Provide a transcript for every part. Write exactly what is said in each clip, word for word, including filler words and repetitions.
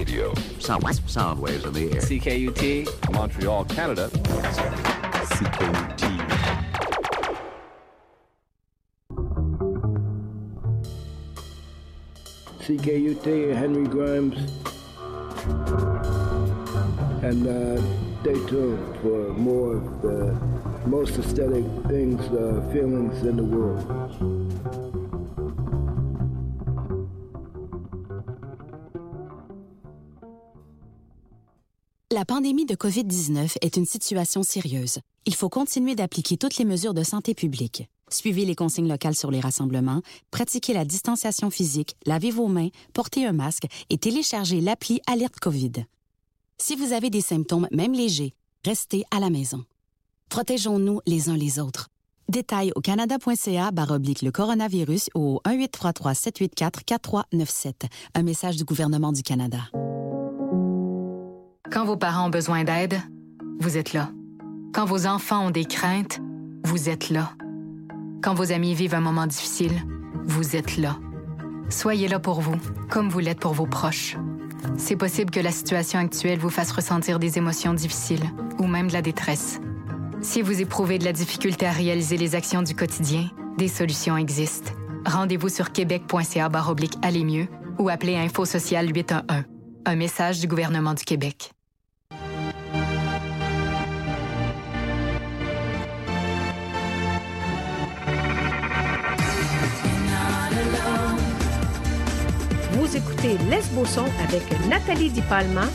radio. Sound, sound waves in the air. C K U T. Montreal, Canada. C K U T. C K U T, Henry Grimes. And uh, stay tuned for more of the most aesthetic things, uh, feelings in the world. La pandémie de covid dix-neuf est une situation sérieuse. Il faut continuer d'appliquer toutes les mesures de santé publique. Suivez les consignes locales sur les rassemblements, pratiquez la distanciation physique, lavez vos mains, portez un masque et téléchargez l'appli Alerte COVID. Si vous avez des symptômes, même légers, restez à la maison. Protégeons-nous les uns les autres. Détails au canada.ca barre oblique le coronavirus ou au un huit trois trois sept huit quatre quatre trois neuf sept. Un message du gouvernement du Canada. Quand vos parents ont besoin d'aide, vous êtes là. Quand vos enfants ont des craintes, vous êtes là. Quand vos amis vivent un moment difficile, vous êtes là. Soyez là pour vous, comme vous l'êtes pour vos proches. C'est possible que la situation actuelle vous fasse ressentir des émotions difficiles ou même de la détresse. Si vous éprouvez de la difficulté à réaliser les actions du quotidien, des solutions existent. Rendez-vous sur québec.ca barre oblique aller mieux ou appelez Info Social huit un un. Un message du gouvernement du Québec. Vous écoutez Lesbo-son avec Nathalie Di Palma.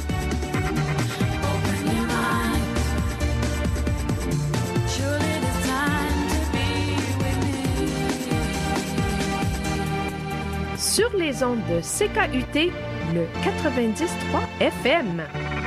Sur les ondes de C K U T, le quatre-vingt-dix trois F M.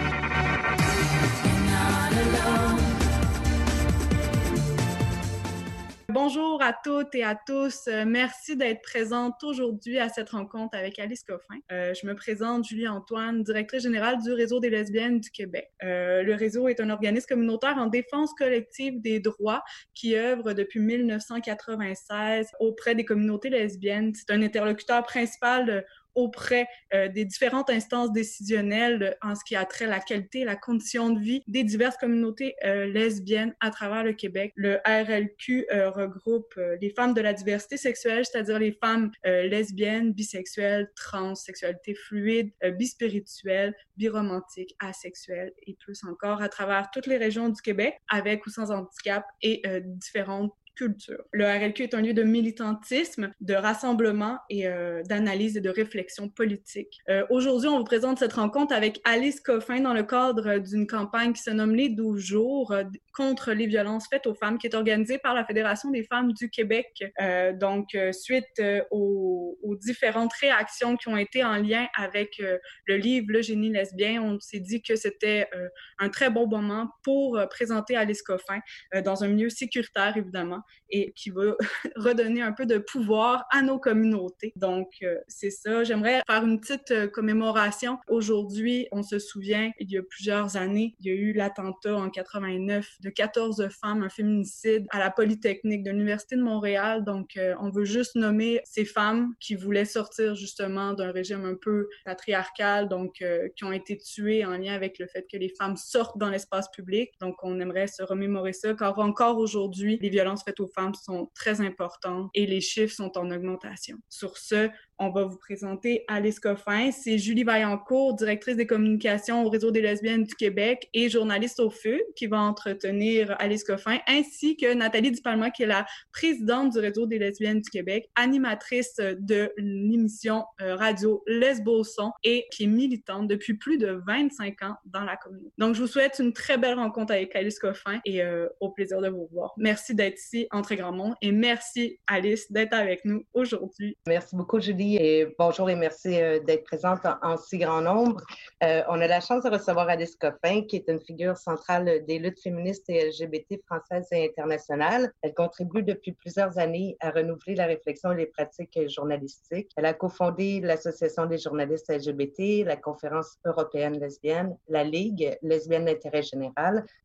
Bonjour à toutes et à tous. Euh, merci d'être présente aujourd'hui à cette rencontre avec Alice Coffin. Euh, je me présente Julie Antoine, directrice générale du Réseau des lesbiennes du Québec. Euh, le réseau est un organisme communautaire en défense collective des droits qui œuvre depuis mille neuf cent quatre-vingt-seize auprès des communautés lesbiennes. C'est un interlocuteur principal de auprès euh, des différentes instances décisionnelles en ce qui a trait à la qualité et la condition de vie des diverses communautés euh, lesbiennes à travers le Québec. Le R L Q euh, regroupe euh, les femmes de la diversité sexuelle, c'est-à-dire les femmes euh, lesbiennes, bisexuelles, trans, sexualité fluide, euh, bispirituelle, biromantique, asexuelle et plus encore à travers toutes les régions du Québec, avec ou sans handicap et euh, différentes culture. Le R L Q est un lieu de militantisme, de rassemblement et euh, d'analyse et de réflexion politique. Euh, aujourd'hui, on vous présente cette rencontre avec Alice Coffin dans le cadre d'une campagne qui se nomme Les douze jours euh, contre les violences faites aux femmes, qui est organisée par la Fédération des femmes du Québec. Euh, donc, euh, suite euh, aux, aux différentes réactions qui ont été en lien avec euh, le livre Le génie lesbien, on s'est dit que c'était euh, un très bon moment pour euh, présenter Alice Coffin euh, dans un milieu sécuritaire, évidemment, et qui va redonner un peu de pouvoir à nos communautés. Donc, euh, c'est ça. J'aimerais faire une petite euh, commémoration. Aujourd'hui, on se souvient, il y a plusieurs années, il y a eu l'attentat en quatre-vingt-neuf de quatorze femmes, un féminicide à la Polytechnique de l'Université de Montréal. Donc, euh, on veut juste nommer ces femmes qui voulaient sortir justement d'un régime un peu patriarcal, donc euh, qui ont été tuées en lien avec le fait que les femmes sortent dans l'espace public. Donc, on aimerait se remémorer ça, car encore aujourd'hui, les violences faites aux femmes sont très importantes et les chiffres sont en augmentation. Sur ce, on va vous présenter Alice Coffin. C'est Julie Vaillancourt, directrice des communications au Réseau des lesbiennes du Québec et journaliste au F U Q, qui va entretenir Alice Coffin, ainsi que Nathalie Di Palma, qui est la présidente du Réseau des lesbiennes du Québec, animatrice de l'émission radio Lesbo-son et qui est militante depuis plus de vingt-cinq ans dans la communauté. Donc, je vous souhaite une très belle rencontre avec Alice Coffin et euh, au plaisir de vous revoir. Merci d'être ici en très grand monde et merci Alice d'être avec nous aujourd'hui. Merci beaucoup Julie et bonjour et merci euh, d'être présente en, en si grand nombre. Euh, on a la chance de recevoir Alice Coffin, qui est une figure centrale des luttes féministes et L G B T françaises et internationales. Elle contribue depuis plusieurs années à renouveler la réflexion et les pratiques journalistiques. Elle a cofondé l'Association des journalistes L G B T, la Conférence européenne lesbienne, la Ligue lesbienne d'intérêt général et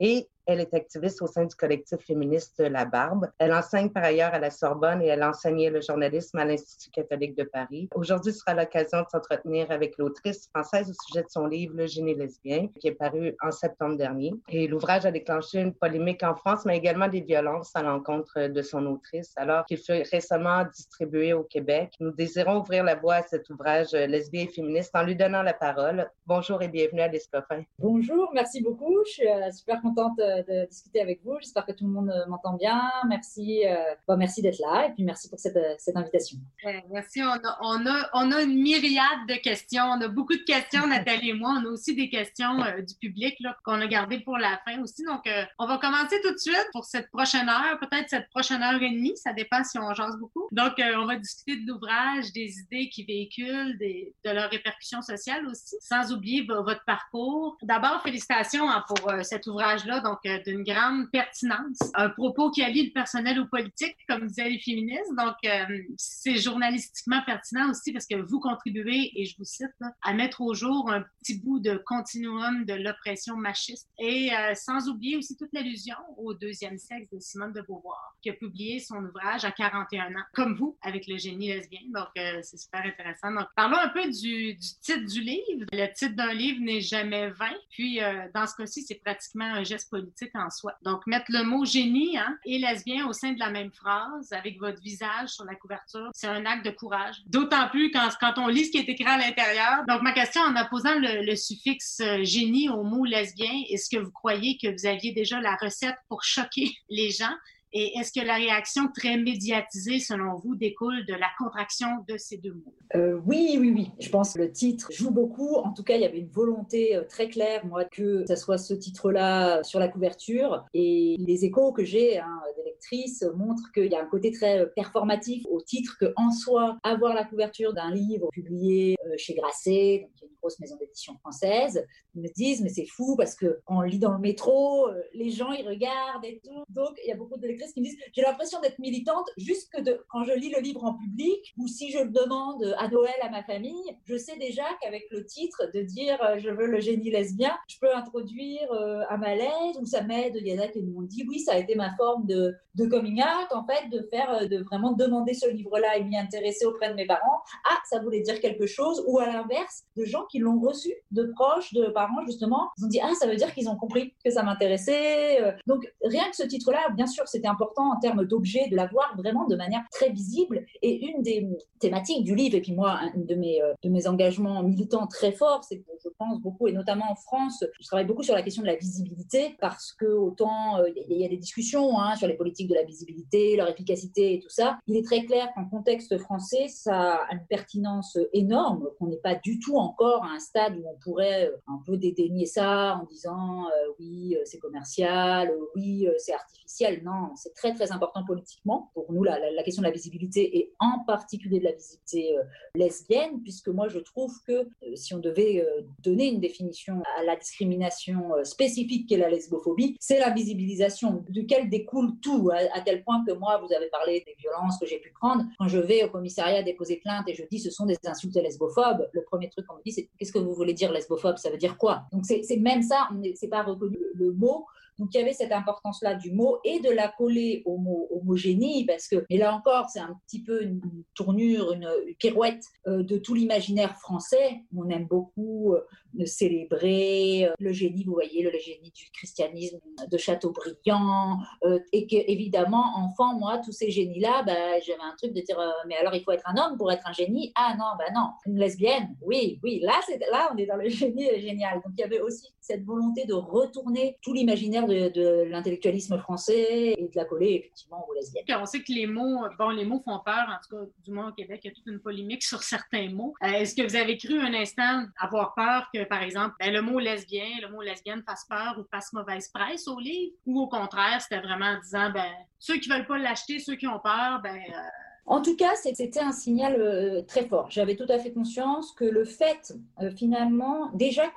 Elle est activiste au sein du collectif féministe La Barbe. Elle enseigne par ailleurs à la Sorbonne et elle enseignait le journalisme à l'Institut catholique de Paris. Aujourd'hui sera l'occasion de s'entretenir avec l'autrice française au sujet de son livre « Le génie lesbien » qui est paru en septembre dernier. Et l'ouvrage a déclenché une polémique en France, mais également des violences à l'encontre de son autrice, alors qu'il fut récemment distribué au Québec. Nous désirons ouvrir la voie à cet ouvrage lesbien et féministe en lui donnant la parole. Bonjour et bienvenue à Alice Coffin. Bonjour, merci beaucoup. Je suis euh, super contente euh, de discuter avec vous. J'espère que tout le monde euh, m'entend bien. Merci, euh, bon, merci d'être là et puis merci pour cette, euh, cette invitation. Euh, merci. On a, on, a, on a une myriade de questions. On a beaucoup de questions, Nathalie et moi. On a aussi des questions euh, du public là, qu'on a gardées pour la fin aussi. Donc, euh, on va commencer tout de suite pour cette prochaine heure, peut-être cette prochaine heure et demie. Ça dépend si on jase beaucoup. Donc, euh, on va discuter de l'ouvrage, des idées qui véhiculent, des, de leurs répercussions sociales aussi, sans oublier v- votre parcours. D'abord, félicitations hein, pour euh, cet ouvrage-là, donc euh, d'une grande pertinence. Un propos qui allie le personnel au politique, comme disaient les féministes. Donc, euh, c'est journalistiquement pertinent aussi parce que vous contribuez, et je vous cite, là, à mettre au jour un petit bout de continuum de l'oppression machiste. Et euh, sans oublier aussi toute l'allusion au deuxième sexe de Simone de Beauvoir, qui a publié son ouvrage à quarante et un ans, comme vous, avec le génie lesbien. Donc, euh, c'est super intéressant. Donc, parlons un peu du, du titre du livre. Le titre d'un livre n'est jamais vain. Puis, euh, dans ce cas-ci, c'est pratiquement un geste politique en soi. Donc, mettre le mot génie hein, et lesbien au sein de la même phrase, avec votre visage sur la couverture, c'est un acte de courage. D'autant plus quand, quand on lit ce qui est écrit à l'intérieur. Donc, ma question, en opposant le, le suffixe euh, génie au mot lesbien, est-ce que vous croyez que vous aviez déjà la recette pour choquer les gens? Et est-ce que la réaction très médiatisée, selon vous, découle de la contraction de ces deux mots? Euh, oui, oui, oui. Je pense que le titre joue beaucoup. En tout cas, il y avait une volonté euh, très claire, moi, que ça soit ce titre-là sur la couverture. Et les échos que j'ai hein, des lectrices montrent qu'il y a un côté très euh, performatif au titre qu'en soi, avoir la couverture d'un livre publié euh, chez Grasset, donc qui est une grosse maison d'édition française, ils me disent, mais c'est fou parce que quand on lit dans le métro, euh, les gens, ils regardent et tout. Donc, il y a beaucoup de lectrices qui me disent, j'ai l'impression d'être militante juste que de, quand je lis le livre en public ou si je le demande à Noël à ma famille, je sais déjà qu'avec le titre de dire euh, je veux le génie lesbien, je peux introduire euh, un malaise ou ça m'aide. Il y en a qui m'ont dit oui, ça a été ma forme de, de coming out en fait, de faire, de vraiment demander ce livre-là et m'y intéresser auprès de mes parents. Ah, ça voulait dire quelque chose. Ou à l'inverse, de gens qui l'ont reçu, de proches, de parents justement, ils ont dit ah, ça veut dire qu'ils ont compris que ça m'intéressait. Donc rien que ce titre-là, bien sûr, c'était important en termes d'objet, de l'avoir vraiment de manière très visible. Et une des thématiques du livre, et puis moi, un de mes, euh, de mes engagements militants très forts, c'est que je pense beaucoup, et notamment en France, je travaille beaucoup sur la question de la visibilité, parce que autant il euh, y, y a des discussions hein, sur les politiques de la visibilité, leur efficacité et tout ça, il est très clair qu'en contexte français, ça a une pertinence énorme, qu'on n'est pas du tout encore à un stade où on pourrait euh, un peu dédaigner ça en disant euh, oui, euh, c'est commercial, euh, oui, euh, c'est artificiel. Non, c'est très très important politiquement. Pour nous, la, la, la question de la visibilité et en particulier de la visibilité euh, lesbienne, puisque moi je trouve que euh, si on devait euh, donner une définition à la discrimination euh, spécifique qu'est la lesbophobie, c'est la visibilisation duquel découle tout, à, à tel point que moi, vous avez parlé des violences que j'ai pu prendre. Quand je vais au commissariat déposer plainte et je dis ce sont des insultes lesbophobes, le premier truc qu'on me dit c'est qu'est-ce que vous voulez dire lesbophobe, ça veut dire quoi? Donc c'est, c'est même ça, on est, c'est pas reconnu le, le mot. Donc, il y avait cette importance-là du mot et de la coller au mot homogénie, parce que, mais là encore, c'est un petit peu une tournure, une, une pirouette euh, de tout l'imaginaire français. On aime beaucoup euh, célébrer euh, le génie, vous voyez, le, le génie du christianisme de Chateaubriand, euh, et qu'évidemment, enfant, moi, tous ces génies-là, bah, j'avais un truc de dire, euh, mais alors, il faut être un homme pour être un génie? Ah non, bah non. Une lesbienne? Oui, oui, là, c'est, là on est dans le génie génial. Donc, il y avait aussi cette volonté de retourner tout l'imaginaire De, de l'intellectualisme français et de la coller effectivement aux lesbiennes. On sait que les mots, bon, les mots font peur, en tout cas, du moins au Québec, il y a toute une polémique sur certains mots. Euh, est-ce que vous avez cru un instant avoir peur que, par exemple, ben, le mot lesbien, le mot lesbienne fasse peur ou fasse mauvaise presse au livre? Ou au contraire, c'était vraiment en disant, ben, ceux qui veulent pas l'acheter, ceux qui ont peur, ben... Euh... En tout cas, c'était un signal euh, très fort. J'avais tout à fait conscience que le fait, euh, finalement, déjà que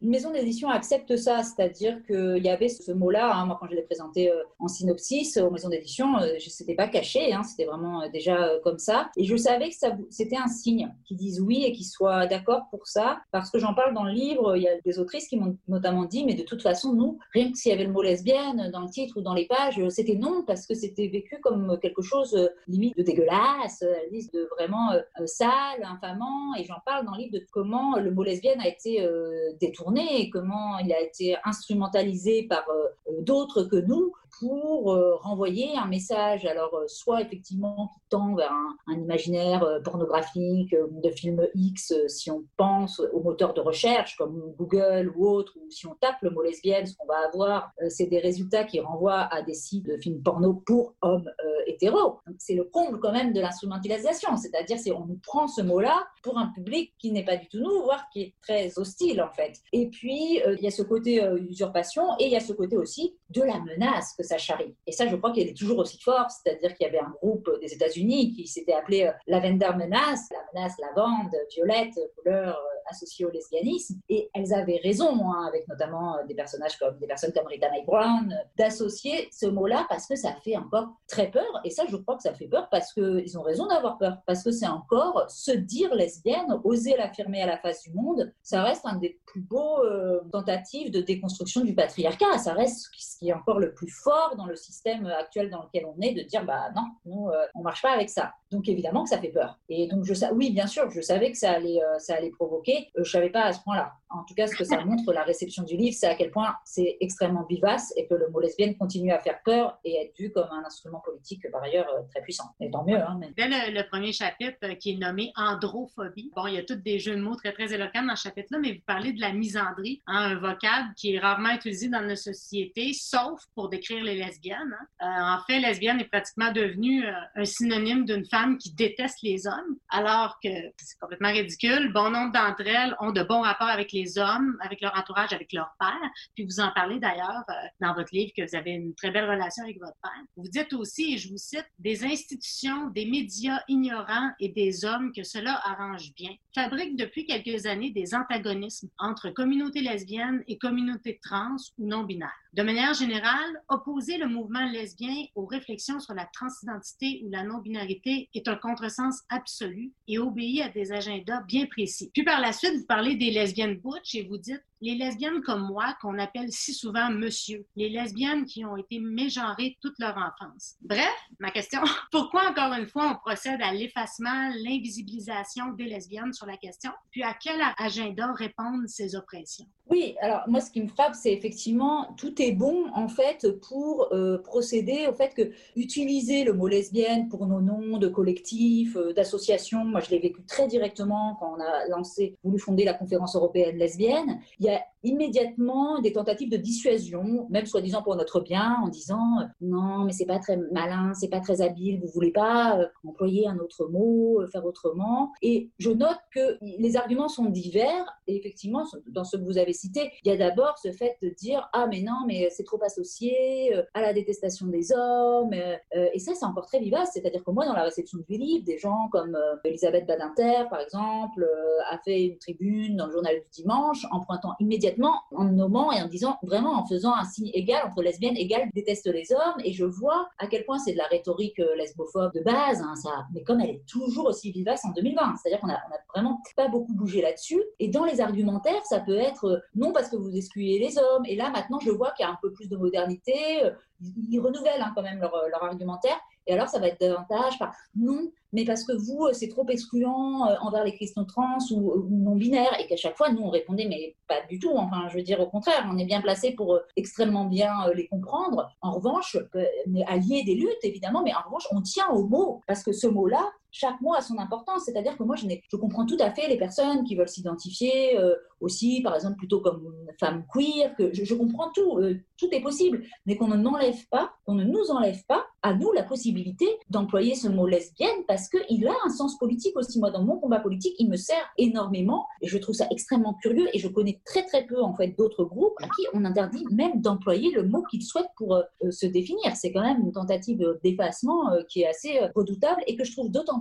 une maison d'édition accepte ça, c'est-à-dire qu'il y avait ce mot-là, hein, moi quand je l'ai présenté euh, en synopsis aux maisons d'édition, euh, c'était pas caché, hein, c'était vraiment euh, déjà euh, comme ça. Et je savais que ça, c'était un signe qu'ils disent oui et qu'ils soient d'accord pour ça, parce que j'en parle dans le livre, il y a des autrices qui m'ont notamment dit, mais de toute façon, nous, rien que s'il y avait le mot lesbienne dans le titre ou dans les pages, c'était non, parce que c'était vécu comme quelque chose euh, limite de dégueulasse, elles disent de vraiment euh, sale, infamant, et j'en parle dans le livre de comment le mot lesbienne a été euh, détourné, et comment il a été instrumentalisé par euh, d'autres que nous pour euh, renvoyer un message, alors euh, soit effectivement qui tend vers un, un imaginaire euh, pornographique, euh, de film X, euh, si on pense aux moteurs de recherche comme Google ou autre, ou si on tape le mot lesbienne, ce qu'on va avoir, euh, c'est des résultats qui renvoient à des sites de films porno pour hommes euh, hétéros. Donc, c'est le comble quand même de l'instrumentalisation, c'est-à-dire c'est on nous prend ce mot-là pour un public qui n'est pas du tout nous, voire qui est très hostile en fait. Et puis euh, il y a ce côté euh, usurpation et il y a ce côté aussi de la menace que ça charrie. Et ça, je crois qu'elle est toujours aussi forte, c'est-à-dire qu'il y avait un groupe des États-Unis qui s'était appelé euh, Lavender Menace, la menace lavande, violette, couleur euh, associée au lesbianisme. Et elles avaient raison, hein, avec notamment euh, des personnages comme des personnes comme Rita Mae Brown, euh, d'associer ce mot-là parce que ça fait encore très peur. Et ça, je crois que ça fait peur parce qu'ils ont raison d'avoir peur, parce que c'est encore se dire lesbienne, oser l'affirmer à la face du monde. Ça reste un des plus beaux euh, tentatives de déconstruction du patriarcat. Ça reste ce qui est encore le plus fort dans le système actuel dans lequel on est, de dire bah non, nous euh, on marche pas avec ça. Donc évidemment que ça fait peur. Et donc je oui bien sûr, je savais que ça allait euh, ça allait provoquer. Euh, je savais pas à ce point-là. En tout cas, ce que ça montre, la réception du livre, c'est à quel point c'est extrêmement vivace et que le mot lesbienne continue à faire peur et être vu comme un instrument politique par ailleurs euh, très puissant. Et tant mieux. Hein, mais... Dès le, le premier chapitre euh, qui est nommé androphobie. Bon, il y a tous des jeux de mots très très éloquents dans ce chapitre-là, mais vous parlez de la misandrie, hein, un vocable qui est rarement utilisé dans nos sociétés, sauf pour décrire les lesbiennes. Hein. Euh, en fait, lesbienne est pratiquement devenue euh, un synonyme d'une femme qui déteste les hommes, alors que c'est complètement ridicule. Bon nombre d'entre elles ont de bons rapports avec les hommes, avec leur entourage, avec leur père. Puis vous en parlez d'ailleurs euh, dans votre livre que vous avez une très belle relation avec votre père. Vous dites aussi, et je vous cite, des institutions, des médias ignorants et des hommes que cela arrange bien fabriquent depuis quelques années des antagonismes entre communautés lesbiennes et communautés trans ou non-binaires. De manière générale, opposer le mouvement lesbien aux réflexions sur la transidentité ou la non-binarité est un contresens absolu et obéit à des agendas bien précis. Puis par la suite, vous parlez des lesbiennes butch et vous dites les lesbiennes comme moi, qu'on appelle si souvent monsieur, les lesbiennes qui ont été mégenrées toute leur enfance. Bref, ma question, pourquoi encore une fois on procède à l'effacement, l'invisibilisation des lesbiennes sur la question, puis à quel agenda répondent ces oppressions? Oui, alors moi ce qui me frappe, c'est effectivement tout est bon en fait pour euh, procéder au fait que utiliser le mot lesbienne pour nos noms de collectifs, euh, d'associations, moi je l'ai vécu très directement quand on a lancé, voulu fonder la conférence européenne lesbienne, il y a immédiatement des tentatives de dissuasion, même soi-disant pour notre bien, en disant euh, non mais c'est pas très malin, c'est pas très habile, vous voulez pas euh, employer un autre mot, euh, faire autrement. Et je note que les arguments sont divers et effectivement dans ce que vous avez cité, il y a d'abord ce fait de dire ah mais non mais c'est trop associé euh, à la détestation des hommes euh, euh, et ça c'est encore très vivace, c'est-à-dire que moi dans la réception du livre, des gens comme euh, Elisabeth Badinter par exemple euh, a fait une tribune dans le journal du dimanche en pointant immédiatement, en nommant et en disant vraiment en faisant un signe égal entre lesbiennes égale déteste les hommes, et je vois à quel point c'est de la rhétorique euh, lesbophobe de base, hein, ça, mais comme elle est toujours aussi vivace en deux mille vingt, c'est-à-dire qu'on a, on a vraiment pas beaucoup bougé là-dessus, et dans les argumentaires ça peut être euh, non parce que vous excluez les hommes, et là maintenant je vois qu'il y a un peu plus de modernité, euh, ils, ils renouvellent hein, quand même leur, leur argumentaire, et alors ça va être davantage par non mais parce que vous, c'est trop excluant euh, envers les questions trans ou, ou non-binaires, et qu'à chaque fois, nous, on répondait, mais pas du tout, enfin, je veux dire, au contraire, on est bien placé pour euh, extrêmement bien euh, les comprendre. En revanche, euh, on est alliés des luttes, évidemment, mais en revanche, on tient au mot, parce que ce mot-là, chaque mot a son importance, c'est-à-dire que moi, je, je comprends tout à fait les personnes qui veulent s'identifier euh, aussi, par exemple, plutôt comme une femme queer, que je, je comprends tout, euh, tout est possible, mais qu'on ne n'enlève pas, qu'on ne nous enlève pas, à nous, la possibilité d'employer ce mot lesbienne, parce qu'il a un sens politique aussi. Moi, dans mon combat politique, il me sert énormément, et je trouve ça extrêmement curieux, et je connais très très peu, en fait, d'autres groupes à qui on interdit même d'employer le mot qu'ils souhaitent pour euh, se définir. C'est quand même une tentative d'effacement euh, qui est assez euh, redoutable, et que je trouve d'autant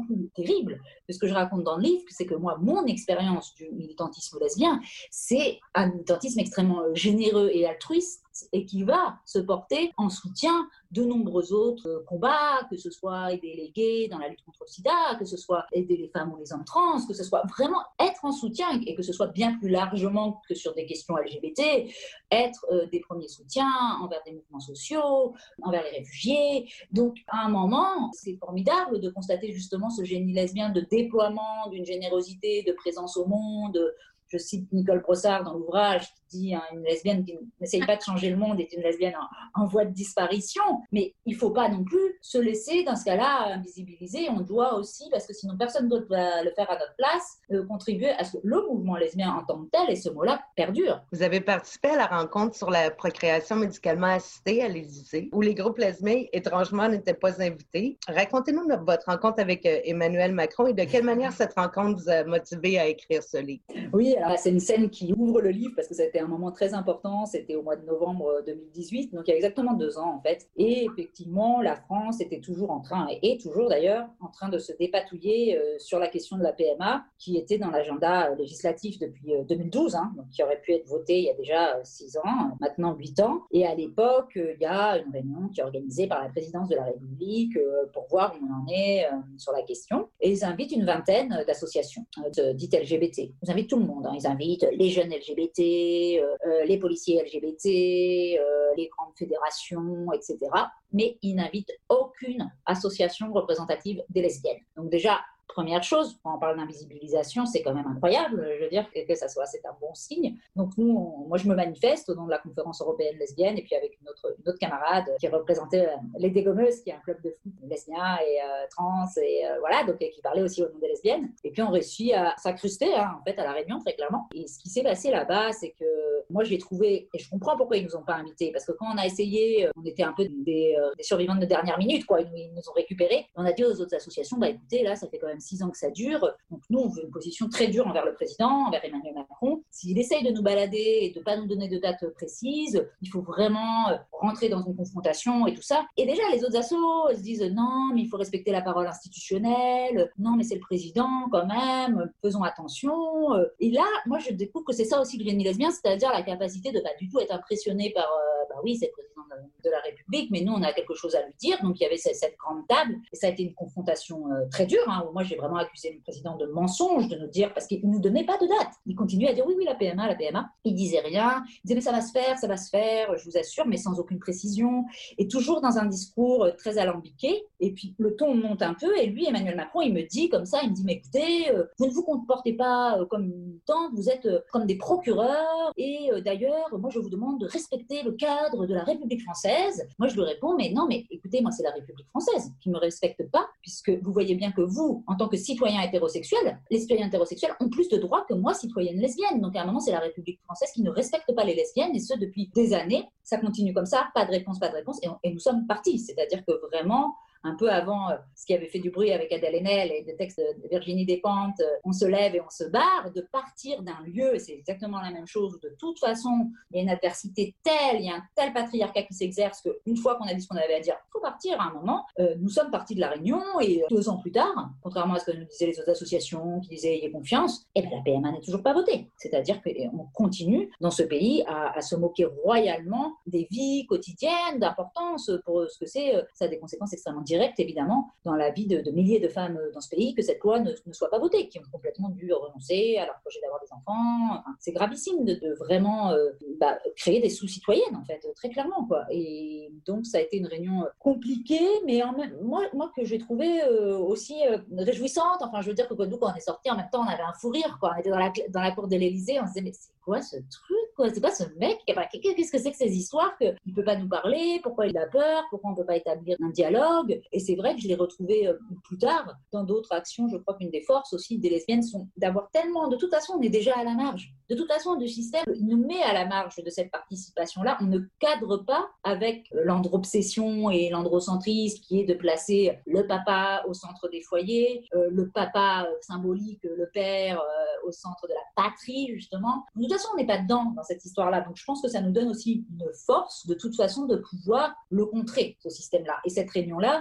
d'autant plus terrible que ce que je raconte dans le livre, c'est que moi, mon expérience du militantisme lesbien, c'est un militantisme extrêmement généreux et altruiste et qui va se porter en soutien de nombreux autres combats, que ce soit aider les gays dans la lutte contre le sida, que ce soit aider les femmes ou les hommes trans, que ce soit vraiment être en soutien et que ce soit bien plus largement que sur des questions L G B T, être euh, des premiers soutiens envers des mouvements sociaux, envers les réfugiés. Donc, à un moment, c'est formidable de constater justement ce génie lesbien de déploiement, d'une générosité, de présence au monde. Je cite Nicole Brossard dans l'ouvrage qui dit hein, une lesbienne qui n'essaye pas de changer le monde est une lesbienne en, en voie de disparition. Mais il ne faut pas non plus se laisser, dans ce cas-là, invisibiliser. On doit aussi, parce que sinon personne d'autre va le faire à notre place, euh, contribuer à ce que le mouvement lesbien en tant que tel, et ce mot-là, perdure. Vous avez participé à la rencontre sur la procréation médicalement assistée à l'Élysée, où les groupes lesbiens, étrangement, n'étaient pas invités. Racontez-nous votre rencontre avec euh, Emmanuel Macron et de quelle manière cette rencontre vous a motivé à écrire ce livre. Oui, alors c'est une scène qui ouvre le livre parce que ça a été un moment très important. C'était au mois de novembre deux mille dix-huit, donc il y a exactement deux ans en fait. Et effectivement, la France était toujours en train, et est toujours d'ailleurs, en train de se dépatouiller euh, sur la question de la P M A, qui était dans l'agenda législatif depuis euh, deux mille douze, hein, donc qui aurait pu être voté il y a déjà euh, six ans, maintenant huit ans. Et à l'époque, euh, il y a une réunion qui est organisée par la présidence de la République euh, pour voir où on en est euh, sur la question. Et ils invitent une vingtaine d'associations euh, dites L G B T. Ils invitent tout le monde. Hein. Ils invitent les jeunes L G B T, euh, euh, les policiers L G B T, euh, les grandes fédérations, et cetera. Mais ils n'invitent aucune association représentative des lesbiennes. Donc déjà, première chose, quand on parle d'invisibilisation, c'est quand même incroyable, je veux dire, que, que ça soit, c'est un bon signe. Donc nous, on, moi je me manifeste au nom de la conférence européenne lesbienne et puis avec une autre, une autre camarade qui représentait euh, les Dégommeuses, qui est un club de foot lesbien et euh, trans, et euh, voilà, donc qui parlait aussi au nom des lesbiennes. Et puis on réussit à s'incruster, hein, en fait, à la réunion, très clairement. Et ce qui s'est passé là-bas, c'est que moi j'ai trouvé, et je comprends pourquoi ils nous ont pas invités, parce que quand on a essayé, on était un peu des, euh, des survivantes de dernière minute, quoi, ils nous, ils nous ont récupérés. On a dit aux autres associations, bah écoutez, là, ça fait quand même six ans que ça dure. Donc nous, on veut une position très dure envers le président, envers Emmanuel Macron. S'il essaye de nous balader et de ne pas nous donner de date précise, il faut vraiment rentrer dans une confrontation et tout ça. Et déjà, les autres assos se disent non, mais il faut respecter la parole institutionnelle. Non, mais c'est le président quand même. Faisons attention. Et là, moi, je découvre que c'est ça aussi le génie lesbien, c'est-à-dire la capacité de pas du tout être impressionné par, euh, bah oui, c'est le président de la République, mais nous, on a quelque chose à lui dire. Donc, il y avait cette, cette grande table et ça a été une confrontation euh, très dure, hein, où moi, j'ai vraiment accusé le président de mensonge, de nous dire, parce qu'il ne nous donnait pas de date. Il continuait à dire oui, oui, la P M A, la P M A. Il disait rien. Il disait mais ça va se faire, ça va se faire, je vous assure, mais sans aucune précision. Et toujours dans un discours très alambiqué. Et puis, le ton monte un peu et lui, Emmanuel Macron, il me dit comme ça, il me dit mais écoutez, euh, vous ne vous comportez pas euh, comme tant, vous êtes euh, comme des procureurs et euh, d'ailleurs, moi, je vous demande de respecter le cadre de la République française. Moi, je lui réponds mais non, mais écoutez, moi, c'est la République française qui ne me respecte pas puisque vous voyez bien que vous, en tant que citoyen hétérosexuel, les citoyens hétérosexuels ont plus de droits que moi, citoyenne lesbienne. Donc, à un moment, c'est la République française qui ne respecte pas les lesbiennes, et ce, depuis des années. Ça continue comme ça, pas de réponse, pas de réponse, et, on, et nous sommes partis. C'est-à-dire que vraiment, un peu avant euh, ce qui avait fait du bruit avec Adèle Haenel et le texte de Virginie Despentes, euh, on se lève et on se barre, de partir d'un lieu, c'est exactement la même chose, où de toute façon, il y a une adversité telle, il y a un tel patriarcat qui s'exerce qu'une fois qu'on a dit ce qu'on avait à dire, il faut partir à un moment. Euh, nous sommes partis de la Réunion et euh, deux ans plus tard, contrairement à ce que nous disaient les autres associations qui disaient ayez confiance, eh ben, la P M A n'est toujours pas votée. C'est-à-dire qu'on continue dans ce pays à, à se moquer royalement des vies quotidiennes, d'importance pour ce que c'est. Euh, ça a des conséquences extrêmement direct, évidemment, dans la vie de, de milliers de femmes dans ce pays, que cette loi ne, ne soit pas votée, qui ont complètement dû renoncer à leur projet d'avoir des enfants. Enfin, c'est gravissime de, de vraiment euh, bah, créer des sous-citoyennes, en fait, très clairement, quoi. Et donc, ça a été une réunion compliquée, mais en même, moi, moi, que j'ai trouvé euh, aussi euh, réjouissante. Enfin, je veux dire que nous, quand on est sortis, en même temps, on avait un fou rire, quoi. On était dans la, dans la cour de l'Élysée, on se disait, mais c'est quoi ce truc, quoi? C'est quoi ce mec? Qu'est-ce que c'est que ces histoires qu'il ne peut pas nous parler? Pourquoi il a peur? Pourquoi on ne peut pas établir un dialogue? Et c'est vrai que je l'ai retrouvé euh, plus tard dans d'autres actions. Je crois qu'une des forces aussi des lesbiennes sont d'avoir tellement... De toute façon, on est déjà à la marge. De toute façon, le système nous met à la marge de cette participation-là. On ne cadre pas avec l'andropsession et l'androcentrisme qui est de placer le papa au centre des foyers, euh, le papa euh, symbolique, le père euh, au centre de la patrie, justement. De toute façon, on n'est pas dedans dans cette histoire-là. Donc, je pense que ça nous donne aussi une force, de toute façon, de pouvoir le contrer, ce système-là. Et cette réunion-là,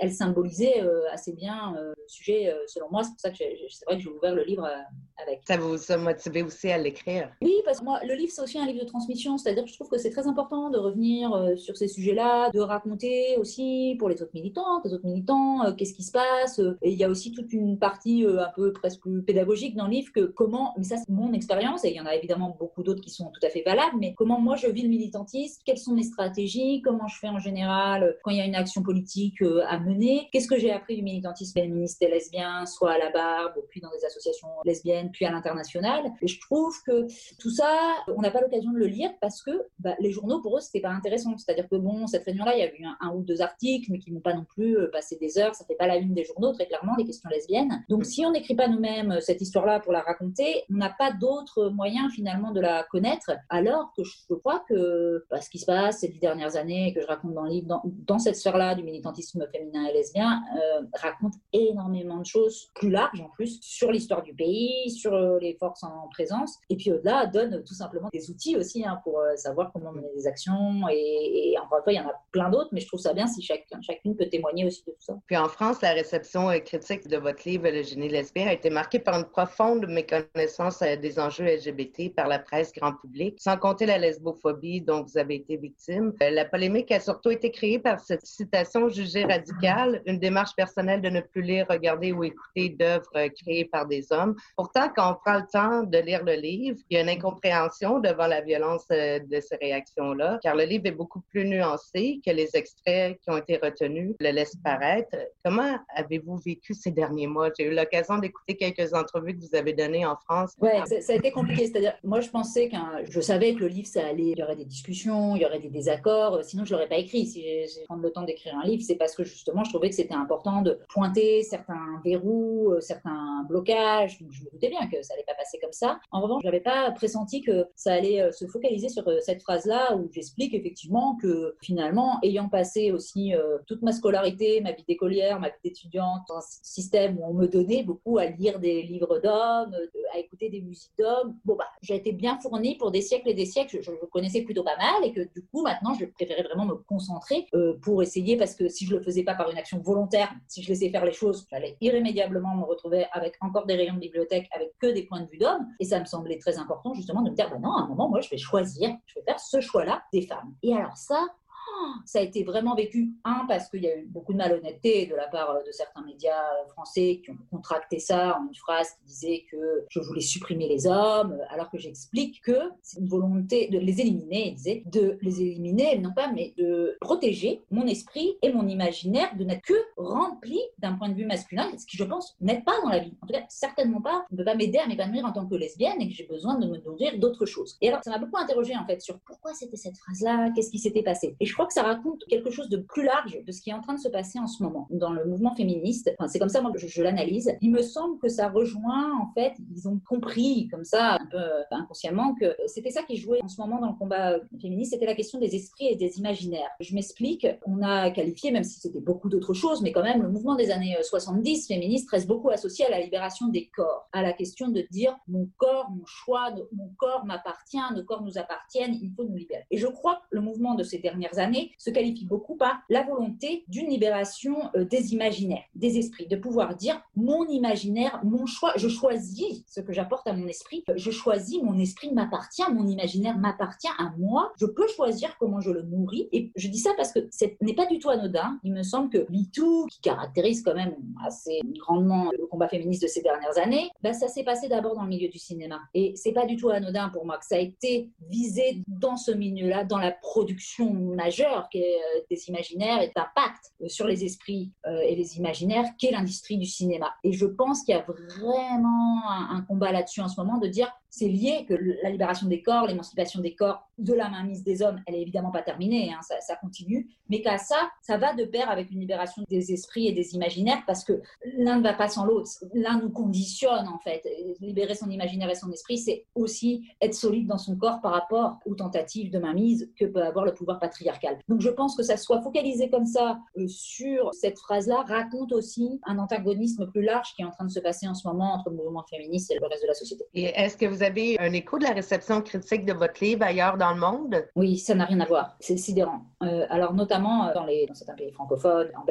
elle symbolisait euh, assez bien euh, le sujet, euh, selon moi. C'est pour ça que j'ai, c'est vrai que j'ai ouvert le livre euh, avec. Ça vous a motivé aussi à l'écrire? Oui, parce que moi, le livre, c'est aussi un livre de transmission, c'est-à-dire que je trouve que c'est très important de revenir euh, sur ces sujets-là, de raconter aussi pour les autres militantes, les autres militants, euh, qu'est-ce qui se passe. Euh, et il y a aussi toute une partie euh, un peu presque pédagogique dans le livre, que comment, mais ça c'est mon expérience, et il y en a évidemment beaucoup d'autres qui sont tout à fait valables, mais comment moi je vis le militantisme, quelles sont mes stratégies, comment je fais en général euh, quand il y a une action politique euh, à mener, qu'est-ce que j'ai appris du militantisme féministe et lesbien, soit à la Barbe, puis dans des associations lesbiennes, puis à l'international. Et je trouve que tout ça, on n'a pas l'occasion de le lire parce que bah, les journaux, pour eux, c'était pas intéressant. C'est-à-dire que bon, cette réunion-là, il y a eu un, un ou deux articles, mais qui n'ont pas non plus euh, passé des heures. Ça fait pas la une des journaux, très clairement, les questions lesbiennes. Donc, si on n'écrit pas nous-mêmes cette histoire-là pour la raconter, on n'a pas d'autres moyens finalement de la connaître. Alors que je crois que bah, ce qui se passe ces dix dernières années, que je raconte dans le livre, dans, dans cette sphère-là du militantisme féminin et lesbien, euh, raconte énormément de choses plus larges en plus sur l'histoire du pays, sur euh, les forces en présence. Et puis au-delà, donne tout simplement des outils aussi hein, pour euh, savoir comment mener des actions. Et, et encore une fois, il y en a plein d'autres, mais je trouve ça bien si chacun, chacune peut témoigner aussi de tout ça. Puis en France, la réception euh, critique de votre livre, Le génie lesbien, a été marquée par une profonde méconnaissance euh, des enjeux L G B T par la presse grand public, sans compter la lesbophobie dont vous avez été victime. Euh, la polémique a surtout été créée par cette citation jugée radicale, une démarche personnelle de ne plus lire, regarder ou écouter d'œuvres euh, créées par des hommes. Pourtant, quand on prend le temps de lire le livre, il y a une incompréhension devant la violence euh, de ces réactions-là, car le livre est beaucoup plus nuancé que les extraits qui ont été retenus le laissent paraître. Comment avez-vous vécu ces derniers mois? J'ai eu l'occasion d'écouter quelques entrevues que vous avez données en France. Ouais, ça a été compliqué. C'est-à-dire, moi, je pensais qu'un, je savais que le livre, ça allait, il y aurait des discussions, il y aurait des désaccords. Sinon, je l'aurais pas écrit. Si j'ai, j'ai prendre le temps d'écrire un livre, c'est parce que justement, je trouvais que c'était important de pointer certains verrous, certains blocages. Donc, je me doutais bien que ça allait pas passer comme ça. En revanche, je n'avais pas pressenti que ça allait se focaliser sur cette phrase-là où j'explique effectivement que finalement, ayant passé aussi euh, toute ma scolarité, ma vie d'écolière, ma vie d'étudiante, dans un système où on me donnait beaucoup à lire des livres d'hommes, à écouter des musiques d'hommes, bon bah, j'ai été bien fournie pour des siècles et des siècles. Je, je connaissais plutôt pas mal et que du coup, maintenant, je préférais vraiment me concentrer euh, pour essayer, parce que si je le faisais pas par une action volontaire, si je laissais faire les choses, j'allais irrémédiablement me retrouver avec encore des rayons de bibliothèque avec que des points de vue d'hommes. Et ça me semblait très important justement de me dire, bah non, à un moment, moi, je vais choisir, je vais faire ce choix-là des femmes. Et alors ça, ça a été vraiment vécu, un, parce qu'il y a eu beaucoup de malhonnêteté de la part de certains médias français qui ont contracté ça en une phrase qui disait que je voulais supprimer les hommes, alors que j'explique que c'est une volonté de les éliminer, il disait, de les éliminer, non pas, mais de protéger mon esprit et mon imaginaire de n'être que rempli d'un point de vue masculin, ce qui, je pense, n'aide pas dans la vie. En tout cas, certainement pas, ne peut pas m'aider à m'épanouir en tant que lesbienne et que j'ai besoin de me nourrir d'autres choses. Et alors, ça m'a beaucoup interrogée, en fait, sur pourquoi c'était cette phrase-là, qu'est-ce qui s'était passé. Et je crois que ça raconte quelque chose de plus large de ce qui est en train de se passer en ce moment dans le mouvement féministe. Enfin, c'est comme ça, moi, que je, je l'analyse. Il me semble que ça rejoint, en fait, ils ont compris, comme ça, un peu inconsciemment, que c'était ça qui jouait en ce moment dans le combat féministe, c'était la question des esprits et des imaginaires. Je m'explique, on a qualifié, même si c'était beaucoup d'autres choses, mais quand même, le mouvement des années soixante-dix féministe reste beaucoup associé à la libération des corps, à la question de dire mon corps, mon choix, mon corps m'appartient, nos corps nous appartiennent, il faut nous libérer. Et je crois que le mouvement de ces dernières années se qualifie beaucoup par la volonté d'une libération euh, des imaginaires, des esprits, de pouvoir dire mon imaginaire, mon choix, je choisis ce que j'apporte à mon esprit, je choisis, mon esprit m'appartient, mon imaginaire m'appartient à moi, je peux choisir comment je le nourris. Et je dis ça parce que ce n'est pas du tout anodin. Il me semble que MeToo, qui caractérise quand même assez grandement le combat féministe de ces dernières années, ben ça s'est passé d'abord dans le milieu du cinéma. Et c'est pas du tout anodin pour moi que ça a été visé dans ce milieu-là, dans la production majeure qui est euh, des imaginaires et d'impact euh, sur les esprits euh, et les imaginaires qu'est l'industrie du cinéma. Et je pense qu'il y a vraiment un, un combat là-dessus en ce moment de dire c'est lié, que la libération des corps, l'émancipation des corps, de la mainmise des hommes, elle est évidemment pas terminée, hein, ça, ça continue, mais qu'à ça, ça va de pair avec une libération des esprits et des imaginaires, parce que l'un ne va pas sans l'autre, l'un nous conditionne en fait. Libérer son imaginaire et son esprit, c'est aussi être solide dans son corps par rapport aux tentatives de mainmise que peut avoir le pouvoir patriarcal. Donc je pense que ça soit focalisé comme ça euh, sur cette phrase-là raconte aussi un antagonisme plus large qui est en train de se passer en ce moment entre le mouvement féministe et le reste de la société. Et est-ce que vous avez un écho de la réception critique de votre livre ailleurs dans le monde? Oui, ça n'a rien à voir. C'est sidérant. Euh, alors notamment dans, les, dans certains pays francophones, en Belgique et en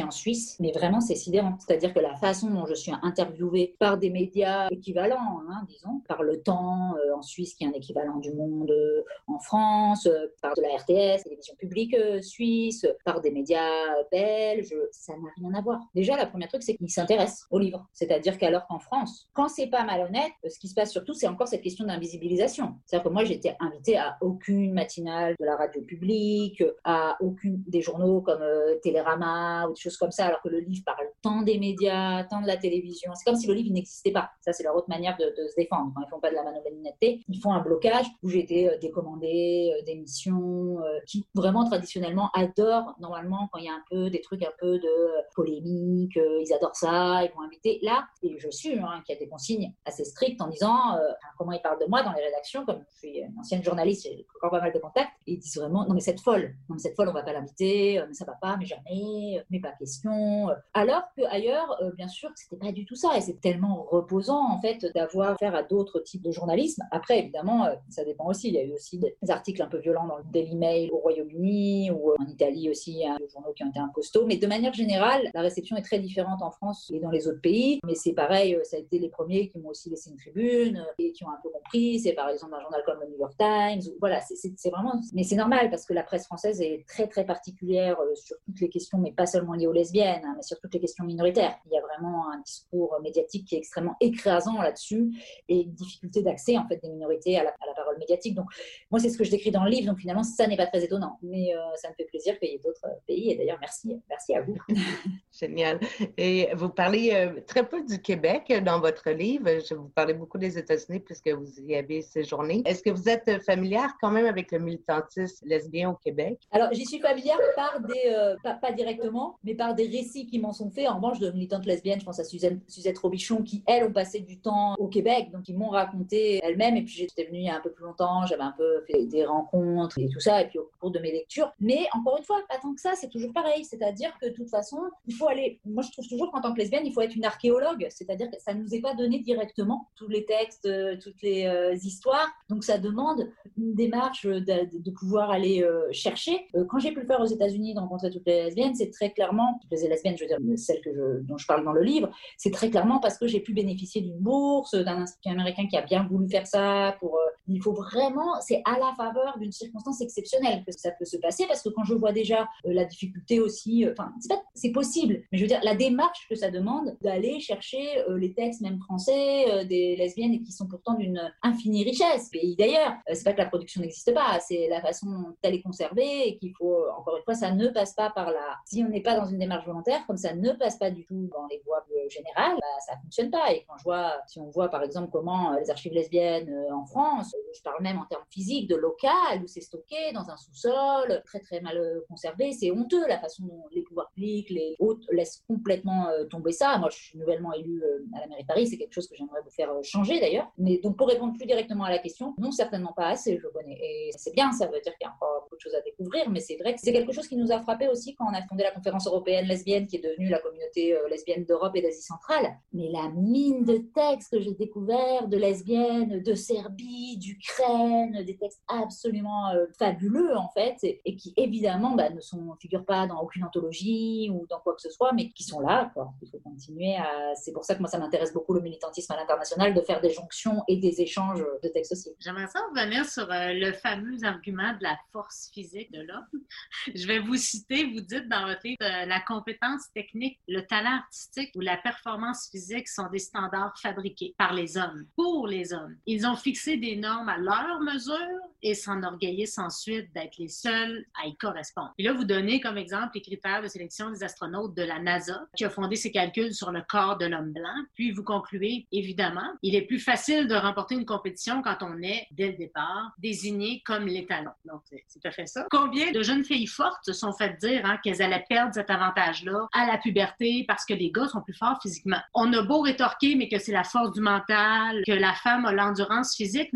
en Suisse, mais vraiment c'est sidérant. C'est-à-dire que la façon dont je suis interviewée par des médias équivalents, hein, disons, par Le Temps euh, en Suisse, qui est un équivalent du Monde euh, en France, euh, par de la R T S, télévision publique euh, suisse, par des médias belges, ça n'a rien à voir. Déjà, la première truc, c'est qu'ils s'intéressent au livre. C'est-à-dire qu'alors qu'en France, quand c'est pas malhonnête, ce qui se passe surtout, c'est encore cette question d'invisibilisation. C'est-à-dire que moi, j'étais invitée à aucune matinale de la radio publique, à aucune des journaux comme euh, Télérama ou des choses comme ça, alors que le livre parle tant des médias, tant de la télévision. C'est comme si le livre n'existait pas. Ça, c'est leur autre manière de, de se défendre. Quand ils font pas de la manovalinité, ils font un blocage où j'ai été euh, décommandée euh, d'émissions euh, qui vraiment traditionnellement adorent normalement quand il y a un peu des trucs un peu de euh, polémique, euh, ils adorent ça, ils vont inviter. Là, et je suis hein, qu'il y a des consignes assez strictes en disant euh, comment ils parlent de moi dans les rédactions, comme je suis une ancienne journaliste, j'ai encore pas mal de contacts, et ils disent vraiment non mais cette folle, non mais cette folle on va pas l'inviter, euh, mais ça va pas, mais jamais, euh, mais pas question. Euh. Alors qu'ailleurs, euh, bien sûr, c'était pas du tout ça, et c'est tellement reposant en fait d'avoir affaire à d'autres types de journalisme. Après, évidemment, euh, ça dépend aussi. Il y a eu aussi des articles un peu violents dans le Daily Mail au Royaume-Uni ou en Italie aussi, il y a des journaux qui ont été un costaud. Mais de manière générale, la réception est très différente en France et dans les autres pays. Mais c'est pareil, ça a été les premiers qui m'ont aussi laissé une tribune et qui ont un peu compris. C'est par exemple un journal comme le New York Times. Voilà, c'est, c'est, c'est vraiment... Mais c'est normal parce que la presse française est très très particulière sur toutes les questions, mais pas seulement liées aux lesbiennes, hein, mais sur toutes les questions minoritaires. Il y a vraiment un discours médiatique qui est extrêmement écrasant là-dessus et une difficulté d'accès en fait des minorités à la, à la parole médiatique. Donc moi c'est ce que je décris dans le livre, donc finalement ça n'est pas très étonnant, mais euh, ça me fait plaisir qu'il y ait d'autres pays, et d'ailleurs merci, merci à vous. Génial. Et vous parlez euh, très peu du Québec dans votre livre. Je vous parlez beaucoup des États-Unis puisque vous y avez séjourné. Est-ce que vous êtes familière quand même avec le militantisme lesbien au Québec? Alors j'y suis familière par des, euh, pas, pas directement, mais par des récits qui m'en sont faits. En revanche, de militantes lesbiennes, je pense à Suzanne, Suzette Robichon, qui elles ont passé du temps au Québec, donc ils m'ont raconté elles-mêmes. Et puis j'étais venue il y a un peu plus longtemps, j'avais un peu fait des rencontres et tout ça, et puis au cours de mes lectures. Mais encore une fois, pas tant que ça, c'est toujours pareil. C'est-à-dire que de toute façon, il faut aller. Moi, je trouve toujours qu'en tant que lesbienne, il faut être une archéologue. C'est-à-dire que ça ne nous est pas donné directement, tous les textes, euh, toutes les euh, histoires. Donc ça demande une démarche de, de, de pouvoir aller euh, chercher. Euh, quand j'ai pu le faire aux États-Unis, de rencontrer toutes les lesbiennes, c'est très clairement, toutes les lesbiennes, je veux dire celles que je, dont je parle dans le livre, c'est très clairement parce que j'ai pu bénéficier d'une bourse, d'un institut américain qui a bien voulu faire ça. Pour, euh, il faut vraiment, c'est à la faveur d'une circonstance exceptionnelle que ça peut se passer, parce que quand je vois déjà euh, la difficulté aussi, euh, enfin, c'est, pas, c'est possible, mais je veux dire, la démarche que ça demande d'aller chercher euh, les textes même français euh, des lesbiennes qui sont pourtant d'une infinie richesse, pays d'ailleurs. Euh, c'est pas que la production n'existe pas, c'est la façon dont elle est conservée et qu'il faut, encore une fois, ça ne passe pas par là. Si on n'est pas dans une démarche volontaire, comme ça ne passe pas du tout dans les voies euh, générales, bah, ça fonctionne pas. Et quand je vois, si on voit par exemple comment euh, les archives lesbiennes euh, en France, euh, je parle même en termes physiques de local, où c'est stocké dans un sous-sol, très très mal conservé, c'est honteux la façon dont les pouvoirs publics, les hautes laissent complètement euh, tomber ça. Moi je suis nouvellement élue euh, à la mairie de Paris, c'est quelque chose que j'aimerais vous faire euh, changer d'ailleurs. Mais donc pour répondre plus directement à la question, non, certainement pas assez, je connais. Et c'est bien, ça veut dire qu'il y a encore beaucoup de choses à découvrir, mais c'est vrai que c'est quelque chose qui nous a frappé aussi quand on a fondé la conférence européenne lesbienne, qui est devenue la communauté euh, lesbienne d'Europe et d'Asie centrale. Mais la mine de textes que j'ai découvert de lesbiennes de Serbie, d'Ukraine, des textes absolument euh, fabuleux en fait, et, et qui évidemment bah, ne sont, figurent pas dans aucune anthologie ou dans quoi que ce soit, mais qui sont là, quoi. Il faut continuer à... C'est pour ça que moi ça m'intéresse beaucoup le militantisme à l'international, de faire des jonctions et des échanges de textes aussi. J'aimerais ça revenir sur euh, le fameux argument de la force physique de l'homme. Je vais vous citer, vous dites dans votre livre, euh, la compétence technique, le talent artistique ou la performance physique sont des standards fabriqués par les hommes, pour les hommes. Ils ont fixé des normes à leur mesure et s'enorgueillissent ensuite d'être les seuls à y correspondre. Et là, vous donnez comme exemple les critères de sélection des astronautes de la NASA, qui a fondé ses calculs sur le corps de l'homme blanc. Puis vous concluez, évidemment, il est plus facile de remporter une compétition quand on est, dès le départ, désigné comme l'étalon. Donc, c'est, c'est tout à fait ça. Combien de jeunes filles fortes se sont fait dire hein, qu'elles allaient perdre cet avantage-là à la puberté parce que les gars sont plus forts physiquement? On a beau rétorquer, mais que c'est la force du mental, que la femme a l'endurance physique, mais on revient